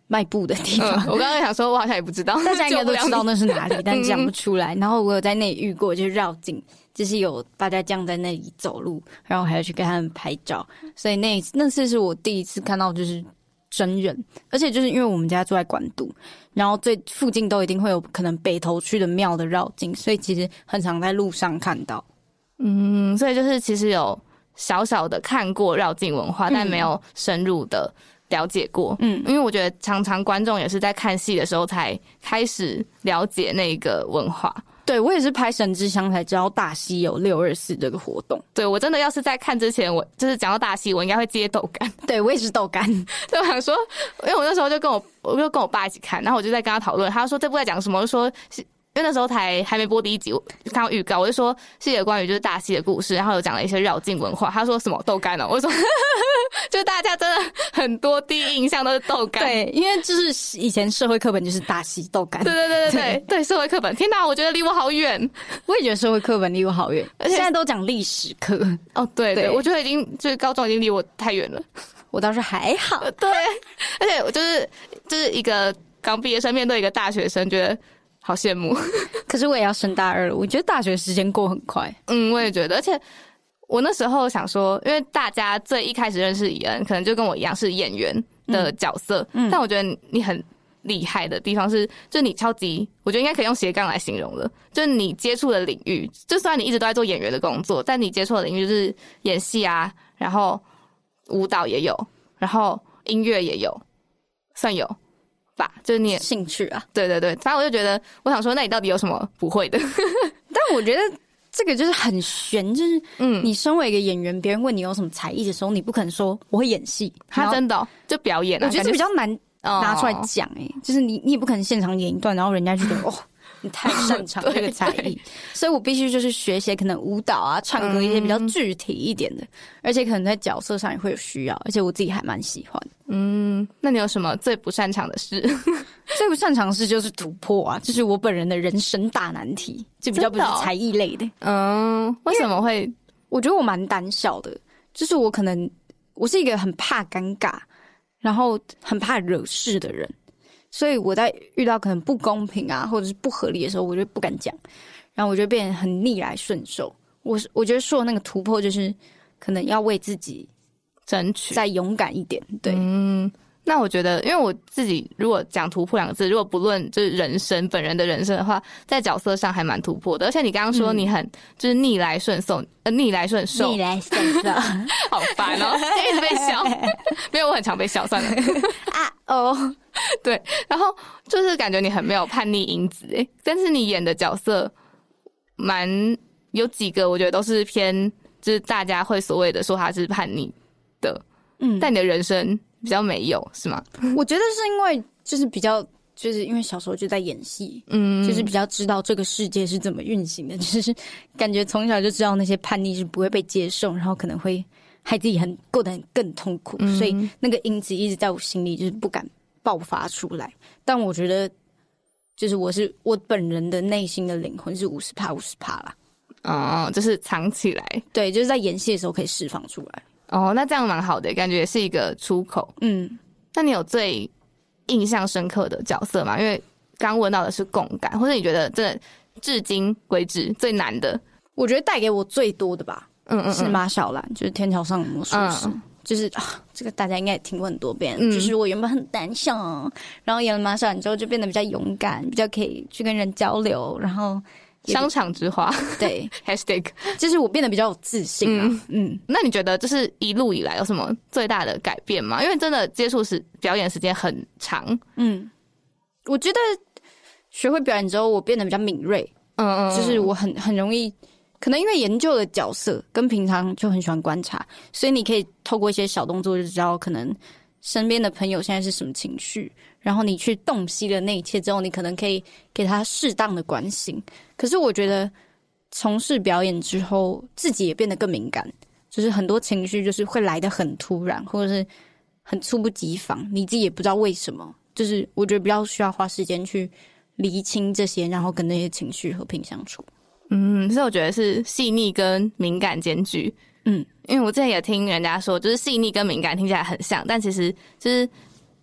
迈步的地方。 嗯、我刚刚想说，我好像也不知道， 大家应该都知道那是哪里，但讲不出来。然后我有在那里遇过，就是绕境，就是有八家将在那里走路，然后还要去跟他们拍照。所以那那次是我第一次看到就是真人，而且就是因为我们家住在关渡，然后最附近都一定会有可能北投区的庙的绕境，所以其实很常在路上看到。 嗯，所以就是其实有小小的看过绕境文化，但没有深入的了解过。嗯，因为我觉得常常观众也是在看戏的时候才开始了解那个文化。 对，我也是拍神之乡才知道大溪有六二四这个活动。 对，我真的要是在看之前，我就是讲到大溪，我应该会接豆干。 对，我也是豆干。 对，我想说，因为我那时候就跟我，我就跟我爸一起看，然后我就在跟他讨论，他说这部在讲什么，我就说因为那时候才还没播第一集，我就看到预告，我就说是有关于就是大溪的故事，然后有讲了一些绕境文化。他说什么豆干哦，我说就大家真的很多第一印象都是豆干。 对，因为就是以前社会课本就是大溪豆干。 对对对对对对，社会课本，天哪，我觉得离我好远。 我也觉得社会课本离我好远，而且现在都讲历史课。 哦，对 对, 对，我觉得已经就是高中已经离我太远了。 我倒是还好。 对，而且我就是就是一个刚毕业生面对一个大学生，觉得好羡慕。 可是我也要升大二了，我觉得大学时间过很快。 嗯，我也觉得，而且我那时候想说，因为大家最一开始认识以恩，可能就跟我一样是演员的角色，嗯，但我觉得你很厉害的地方是，就你超级，我觉得应该可以用斜杠来形容了。就是你接触的领域，就虽然你一直都在做演员的工作，但你接触的领域就是演戏啊，然后舞蹈也有，然后音乐也有，算有吧，就是你也兴趣啊。 对对对，反正我就觉得，我想说，那你到底有什么不会的？ 但我觉得这个就是很悬，就是嗯，你身为一个演员，别人问你有什么才艺的时候，你不可能说我会演戏， 他真的、哦、就表演、啊。 我觉得这比较难拿出来讲哎、欸，就是你你也不可能现场演一段，然后人家就觉得哦。你太擅长这个才艺，所以我必须就是学一些可能舞蹈啊、唱歌一些比较具体一点的，嗯、而且可能在角色上也会有需要，而且我自己还蛮喜欢。 嗯，那你有什么最不擅长的事？ 最不擅长的事就是突破啊，这是我本人的人生大难题，就比较不是才艺类的。 嗯，为什么会？ 我觉得我蛮胆小的，就是我可能我是一个很怕尴尬，然后很怕惹事的人。所以我在遇到可能不公平啊，或者是不合理的时候，我就不敢讲，然后我就变得很逆来顺受。我我觉得说那个突破就是可能要为自己争取， 再勇敢一点。对， 嗯，那我觉得，因为我自己如果讲突破两个字，如果不论就是人生本人的人生的话，在角色上还蛮突破的。而且你刚刚说你很、嗯、就是逆来顺受，呃，逆来顺受， 逆来顺受， 好烦哦，一直被笑。没有，我很常被笑，算了啊哦。 对，然后就是感觉你很没有叛逆因子诶，但是你演的角色蛮有几个，我觉得都是偏就是大家会所谓的说他是叛逆的，嗯，但你的人生比较没有，是吗？ 我觉得是因为就是比较就是因为小时候就在演戏，嗯，就是比较知道这个世界是怎么运行的，就是感觉从小就知道那些叛逆是不会被接受，然后可能会害自己很过得很更痛苦，嗯，所以那个因子一直在我心里，就是不敢爆发出来。但我觉得就是我是我本人的内心的灵魂是五十趴五十趴啦。 哦，就是藏起来。 对，就是在演戏的时候可以释放出来。 哦，那这样蛮好的，感觉也是一个出口。嗯，那你有最印象深刻的角色吗？因为刚问到的是共感，或者你觉得这至今为止最难的？ 我觉得带给我最多的吧，嗯嗯，是马小兰，就是天桥上的魔术师。嗯，就是啊，这个大家应该也听过很多遍。嗯，就是我原本很胆小，然后演了马小兰之后就变得比较勇敢，比较可以去跟人交流，然后商场之花， 对 hashtag， 就是我变得比较有自信啊。嗯, 嗯，那你觉得就是一路以来有什么最大的改变吗？因为真的接触时表演时间很长。嗯， 我觉得学会表演之后，我变得比较敏锐。嗯嗯，就是我很很容易。可能因为研究的角色跟平常就很喜欢观察，所以你可以透过一些小动作就知道可能身边的朋友现在是什么情绪，然后你去洞悉了那一切之后，你可能可以给他适当的关心。可是我觉得从事表演之后，自己也变得更敏感，就是很多情绪就是会来得很突然，或者是很猝不及防，你自己也不知道为什么。就是我觉得比较需要花时间去厘清这些，然后跟那些情绪和平相处。 嗯，所以我觉得是细腻跟敏感兼具。嗯，因为我之前也听人家说，就是细腻跟敏感听起来很像，但其实就是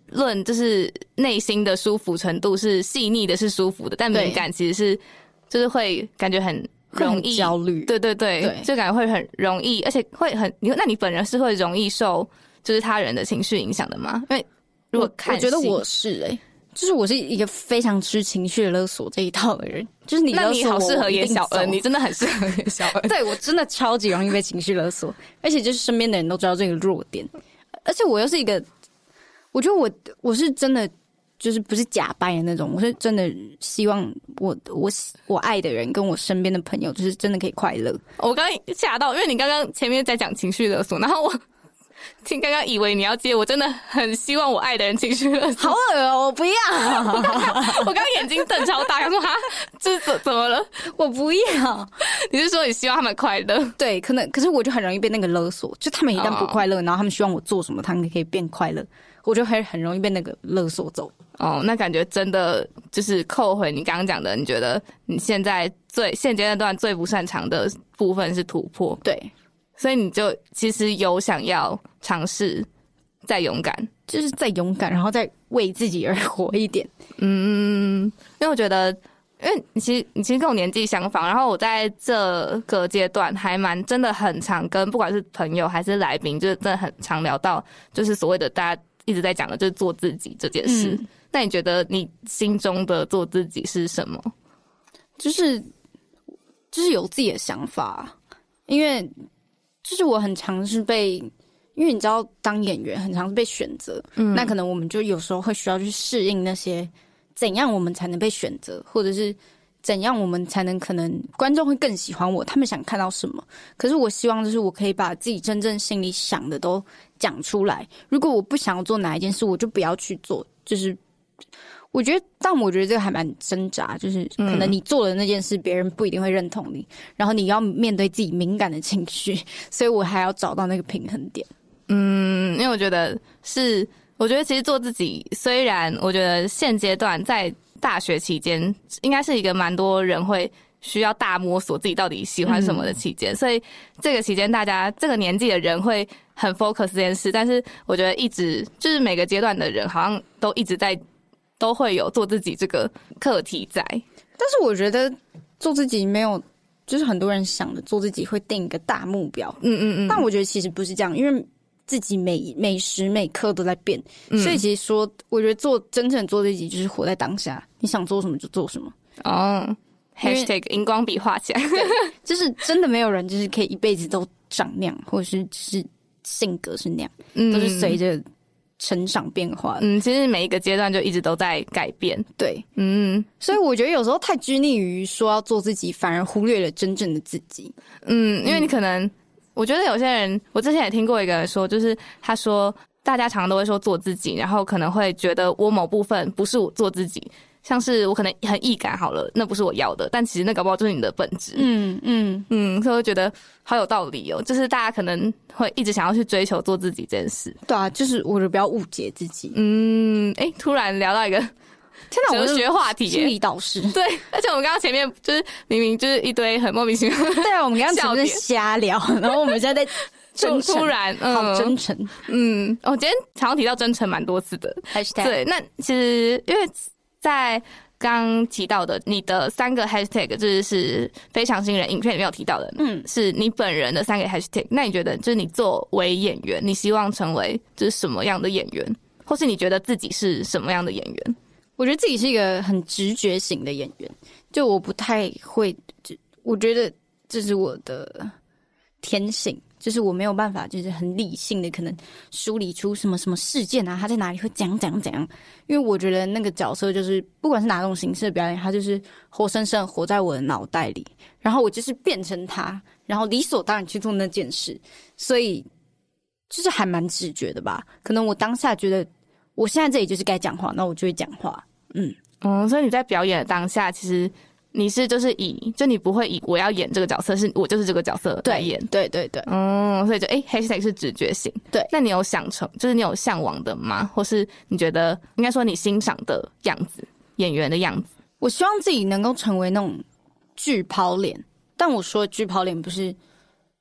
论就是内心的舒服程度是细腻的，是舒服的，但敏感其实是就是会感觉很容易焦虑， 对对对，对就感觉会很容易，而且会很你那你本人是会容易受就是他人的情绪影响的吗？因为如果看我，我觉得我是哎、欸。就是我是一个非常吃情绪勒索这一套的人，就是你勒索我， 那你好适合演小恩，你真的很适合演小恩。 对，我真的超级容易被情绪勒索，而且就是身边的人都知道这个弱点，而且我又是一个，我觉得我我是真的就是不是假掰的那种，我是真的希望我我我爱的人跟我身边的朋友就是真的可以快乐。 我刚刚吓到，因为你刚刚前面在讲情绪勒索，然后我。听刚刚以为你要接，我真的很希望我爱的人情绪勒索， 好恶哦、喔！我不要， 我刚我刚刚眼睛瞪超大，想说哈，这怎怎么了？ 我不要。 你是说你希望他们快乐？ 对，可能可是我就很容易被那个勒索，就他们一旦不快乐， oh. 然后他们希望我做什么，他们可以变快乐，我就会很容易被那个勒索走。 哦，那感觉真的就是扣回你刚刚讲的，你觉得你现在最现阶段最不擅长的部分是突破， 对。 所以你就其实有想要尝试再勇敢， 就是再勇敢，然后再为自己而活一点。 嗯，因为我觉得，因为你其实你其实跟我年纪相仿，然后我在这个阶段还蛮真的很常跟不管是朋友还是来宾，就是真的很常聊到，就是所谓的大家一直在讲的，就是做自己这件事。嗯、那你觉得你心中的做自己是什么？ 就是就是有自己的想法，因为。就是我很常是被，因为你知道当演员很常是被选择，嗯，那可能我们就有时候会需要去适应那些怎样我们才能被选择，或者是怎样我们才能可能观众会更喜欢我，他们想看到什么。可是我希望就是我可以把自己真正心里想的都讲出来。如果我不想要做哪一件事，我就不要去做。就是我觉得，但我觉得这个还蛮挣扎，就是可能你做的那件事，别人不一定会认同你，然后你要面对自己敏感的情绪，所以我还要找到那个平衡点。 嗯，因为我觉得是，我觉得其实做自己，虽然我觉得现阶段在大学期间，应该是一个蛮多人会需要大摸索自己到底喜欢什么的期间，嗯、所以这个期间大家这个年纪的人会很 focus 这件事，但是我觉得一直就是每个阶段的人好像都一直在。都会有做自己这个课题在， 但是我觉得做自己没有，就是很多人想的做自己会定一个大目标，嗯嗯嗯，但我觉得其实不是这样，因为自己每每时每刻都在变，嗯、所以其实说，我觉得做真正做自己就是活在当下，你想做什么就做什么。 哦 ，hashtag 荧光笔画起来， 就是真的没有人就是可以一辈子都长那样，或者是是性格是那样，嗯、都是随着。成长变化， 嗯，其实每一个阶段就一直都在改变， 对，嗯，所以我觉得有时候太拘泥于说要做自己，反而忽略了真正的自己， 嗯，因为你可能，嗯、我觉得有些人，我之前也听过一个人说，就是他说，大家常常都会说做自己，然后可能会觉得我某部分不是我做自己。像是我可能很易感好了，那不是我要的，但其实那搞不好就是你的本质。嗯嗯嗯，所以我觉得好有道理哦，就是大家可能会一直想要去追求做自己这件事。 对啊，就是我就不要误解自己。 嗯，哎、欸，突然聊到一个天哪， 哲学话题， 心理导师。 对，而且我们刚刚前面就是明明就是一堆很莫名其妙。 对啊，我们刚刚前面瞎聊，然后我们现在在真诚， 突然、嗯、 好真诚。 嗯，我、哦、今天常常提到真诚蛮多次的。 hashtag 对，那其实因为。在刚提到的你的三个 hashtag， 就是是非常新人影片里面有提到的，嗯，是你本人的三个 hashtag。那你觉得，就是你作为演员，你希望成为就是什么样的演员，或是你觉得自己是什么样的演员？ 我觉得自己是一个很直觉型的演员，就我不太会，我觉得这是我的天性。就是我没有办法，就是很理性的可能梳理出什么什么事件啊，他在哪里会怎样怎样怎样。因为我觉得那个角色就是不管是哪种形式的表演，他就是活生生活在我的脑袋里，然后我就是变成他，然后理所当然去做那件事，所以就是还蛮直觉的吧。可能我当下觉得我现在这里就是该讲话，那我就会讲话。嗯嗯，所以你在表演的当下，其实。你是就是以就你不会以我要演这个角色，是我就是这个角色来演， 对对对对， 嗯，所以就哎、欸、，hashtag 是直觉型， 对。 那你有想成，就是你有向往的吗？或是你觉得应该说你欣赏的样子，演员的样子？ 我希望自己能够成为那种巨抛脸，但我说的巨抛脸不是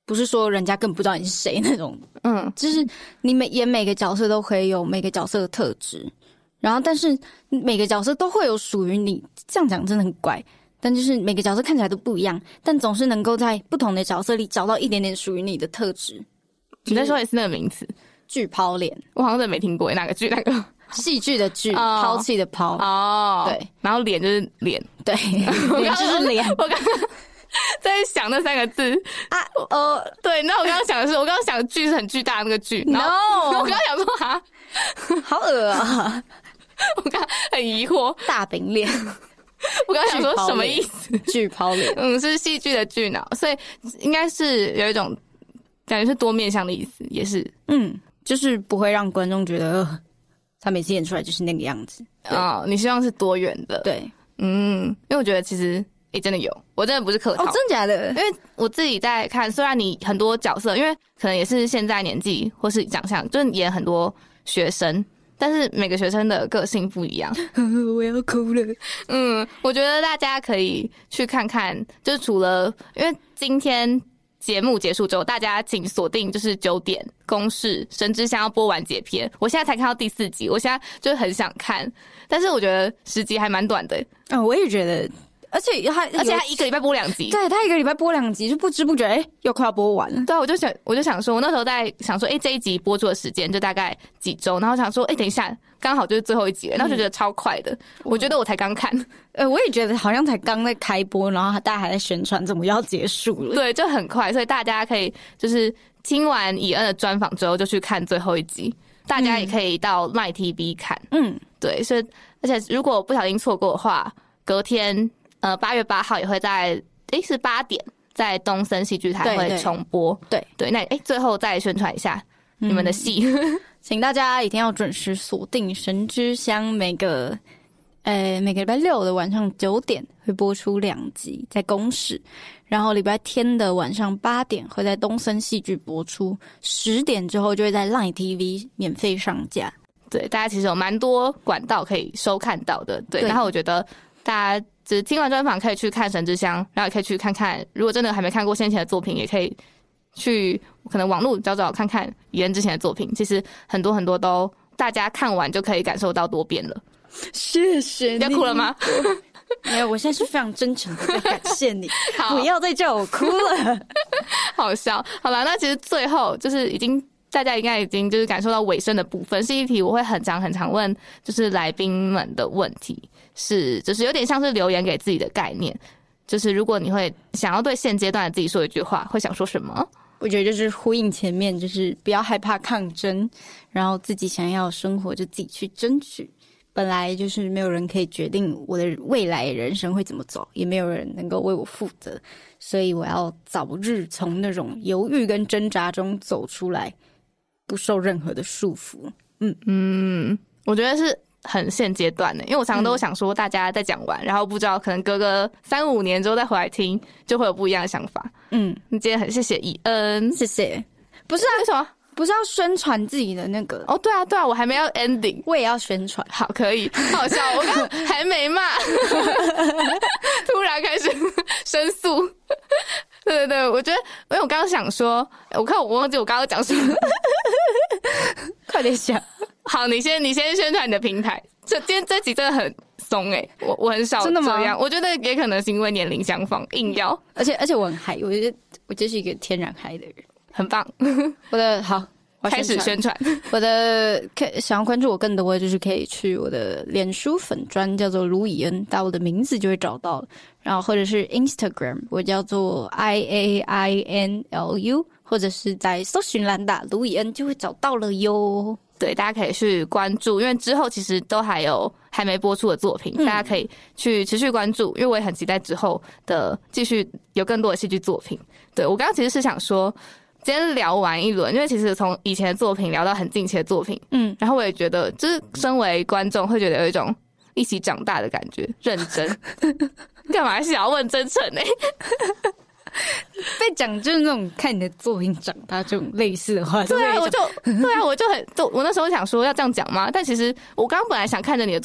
不是说人家更不知道你是谁那种， 嗯， 就是你每演每个角色都可以有每个角色的特质，然后但是每个角色都会有属于你，这样讲真的很怪，但就是每个角色看起来都不一样，但总是能够在不同的角色里找到一点点属于你的特质。 你再说一次那个名词。 剧抛脸， 我好像真的没听过，哪个剧？哪个？ 戏剧的剧， 哦抛弃的抛。 哦， 对， 然后脸就是脸， 对，脸就是脸。 我刚刚在想那三个字啊，呃， 对，那我刚刚想的是，我刚刚想的剧是很巨大的那个剧，然后 No 我刚刚想说啊， 好恶啊！ 我刚刚很疑惑， 大饼脸， 我刚刚想说什么意思？ 剧抛脸， 嗯，是戏剧的剧脑，所以应该是有一种感觉是多面向的意思，也是， 嗯，就是不会让观众觉得、呃、他每次演出来就是那个样子。 哦，你希望是多元的， 对， 嗯，因为我觉得其实。欸、真的有，我真的不是客套， 哦，真的假的？ 因为我自己在看，虽然你很多角色，因为可能也是现在年纪或是长相，就是演很多学生，但是每个学生的个性不一样。 我要哭了。 嗯，我觉得大家可以去看看，就是除了因为今天节目结束之后，大家请锁定就是九点公视神之乡要播完结篇，我现在才看到第四集，我现在就是很想看，但是我觉得十集还蛮短的。 嗯、哦，我也觉得。而且他， 而且他一个礼拜播两集， 对他一个礼拜播两集，就不知不觉，哎、欸，又快要播完了。 对啊，我就想，我就想说，我那时候在想说，哎、欸，这一集播出的时间就大概几周，然后想说，哎、欸，等一下，刚好就是最后一集了，然后就觉得超快的。嗯、我觉得我才刚看， 呃，我也觉得好像才刚在开播，然后大家还在宣传，怎么要结束了？ 对，就很快，所以大家可以就是听完以恩的专访之后，就去看最后一集。大家也可以到 M Y T V 看，嗯，对，所以而且如果不小心错过的话，隔天。呃，八月八号也会在，诶是八点，在东森戏剧台会重播。对 对, 对，那诶最后再宣传一下你们的戏，嗯、 请大家一定要准时锁定《神之乡》，每个呃每个礼拜六的晚上九点会播出两集在公视，然后礼拜天的晚上八点会在东森戏剧播出，十点之后就会在 Line T V 免费上架。 对，大家其实有蛮多管道可以收看到的。对，对然后我觉得大家。只听完专访可以去看《神之乡》，然后也可以去看看，如果真的还没看过先前的作品，也可以去可能网络找找看看以恩之前的作品。其实很多很多都大家看完就可以感受到多变了。 谢谢你。 要哭了吗？ 没有，我现在是非常真诚的在感谢你。不要再叫我哭了。 好笑。好啦，那其实最后就是已经大家应该已经就是感受到尾声的部分，是一题我会很常很常问，就是来宾们的问题。是，就是有点像是留言给自己的概念。就是如果你会想要对现阶段的自己说一句话，会想说什么？ 我觉得就是呼应前面，就是不要害怕抗争，然后自己想要生活就自己去争取。本来就是没有人可以决定我的未来人生会怎么走，也没有人能够为我负责，所以我要早日从那种犹豫跟挣扎中走出来，不受任何的束缚。嗯嗯，我觉得是。很现阶段的，因为我常常都想说，大家在讲完、嗯，然后不知道可能隔个三五年之后再回来听，就会有不一样的想法。嗯，你今天很谢谢以恩， 谢谢。不是啊， 为什么？ 不是要宣传自己的那个？ 哦，对啊，对啊，我还没要 ending， 我也要宣传。 好，可以，好笑，我刚刚还没骂，突然开始申诉。对对对，我觉得，因为我刚刚想说，我看我忘记我刚刚讲什么， 快点想。 好，你先你先宣传你的平台。这今天这集真的很松诶、欸，我我很少这样，真的吗？我觉得也可能是因为年龄相仿，硬要， 而且而且我很嗨，我觉得我就是一个天然嗨的人， 很棒。 我的好。 开始宣传我的，想要关注我更多的就是可以去我的脸书粉专叫做卢以恩，打我的名字就会找到了，然后或者是 Instagram 我叫做 I A I N L U， 或者是在搜寻栏打卢以恩就会找到了哟。 对，大家可以去关注，因为之后其实都还有还没播出的作品、嗯、大家可以去持续关注，因为我也很期待之后的继续有更多的戏剧作品。对，我刚刚其实是想说今天聊完一轮，因为其实从以前的作品聊到很近期的作品，嗯，然后我也觉得，就是身为观众会觉得有一种一起长大的感觉，认真。干嘛想要问真诚呢、欸？ 被讲就是那种看你的作品长大这种类似的话， 对啊，我就对啊，我就很就我那时候想说要这样讲吗？但其实我刚刚本来想看着你的作品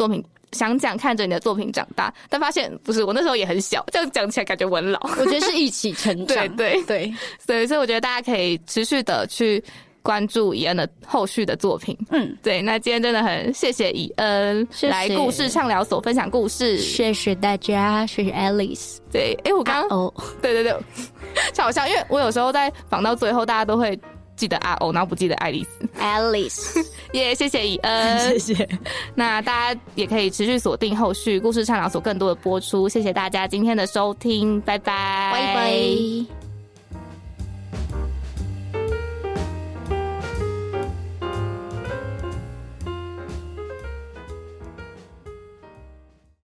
想讲看着你的作品长大，但发现不是，我那时候也很小，这样讲起来感觉我很老。 我觉得是一起成长。 对对对， 所以所以我觉得大家可以持续的去关注以恩的后续的作品。嗯，对，那今天真的很谢谢以恩谢谢来故事畅聊所分享故事， 谢谢大家，谢谢 Alice。 对，哎、欸，我刚刚哦，对对对，超好笑，因为我有时候在访到最后，大家都会记得阿欧，然后不记得爱丽丝。 Alice， 耶、yeah, 谢谢以恩， 谢谢。 那大家也可以持续锁定后续故事畅聊所更多的播出，谢谢大家今天的收听，拜拜， 拜拜。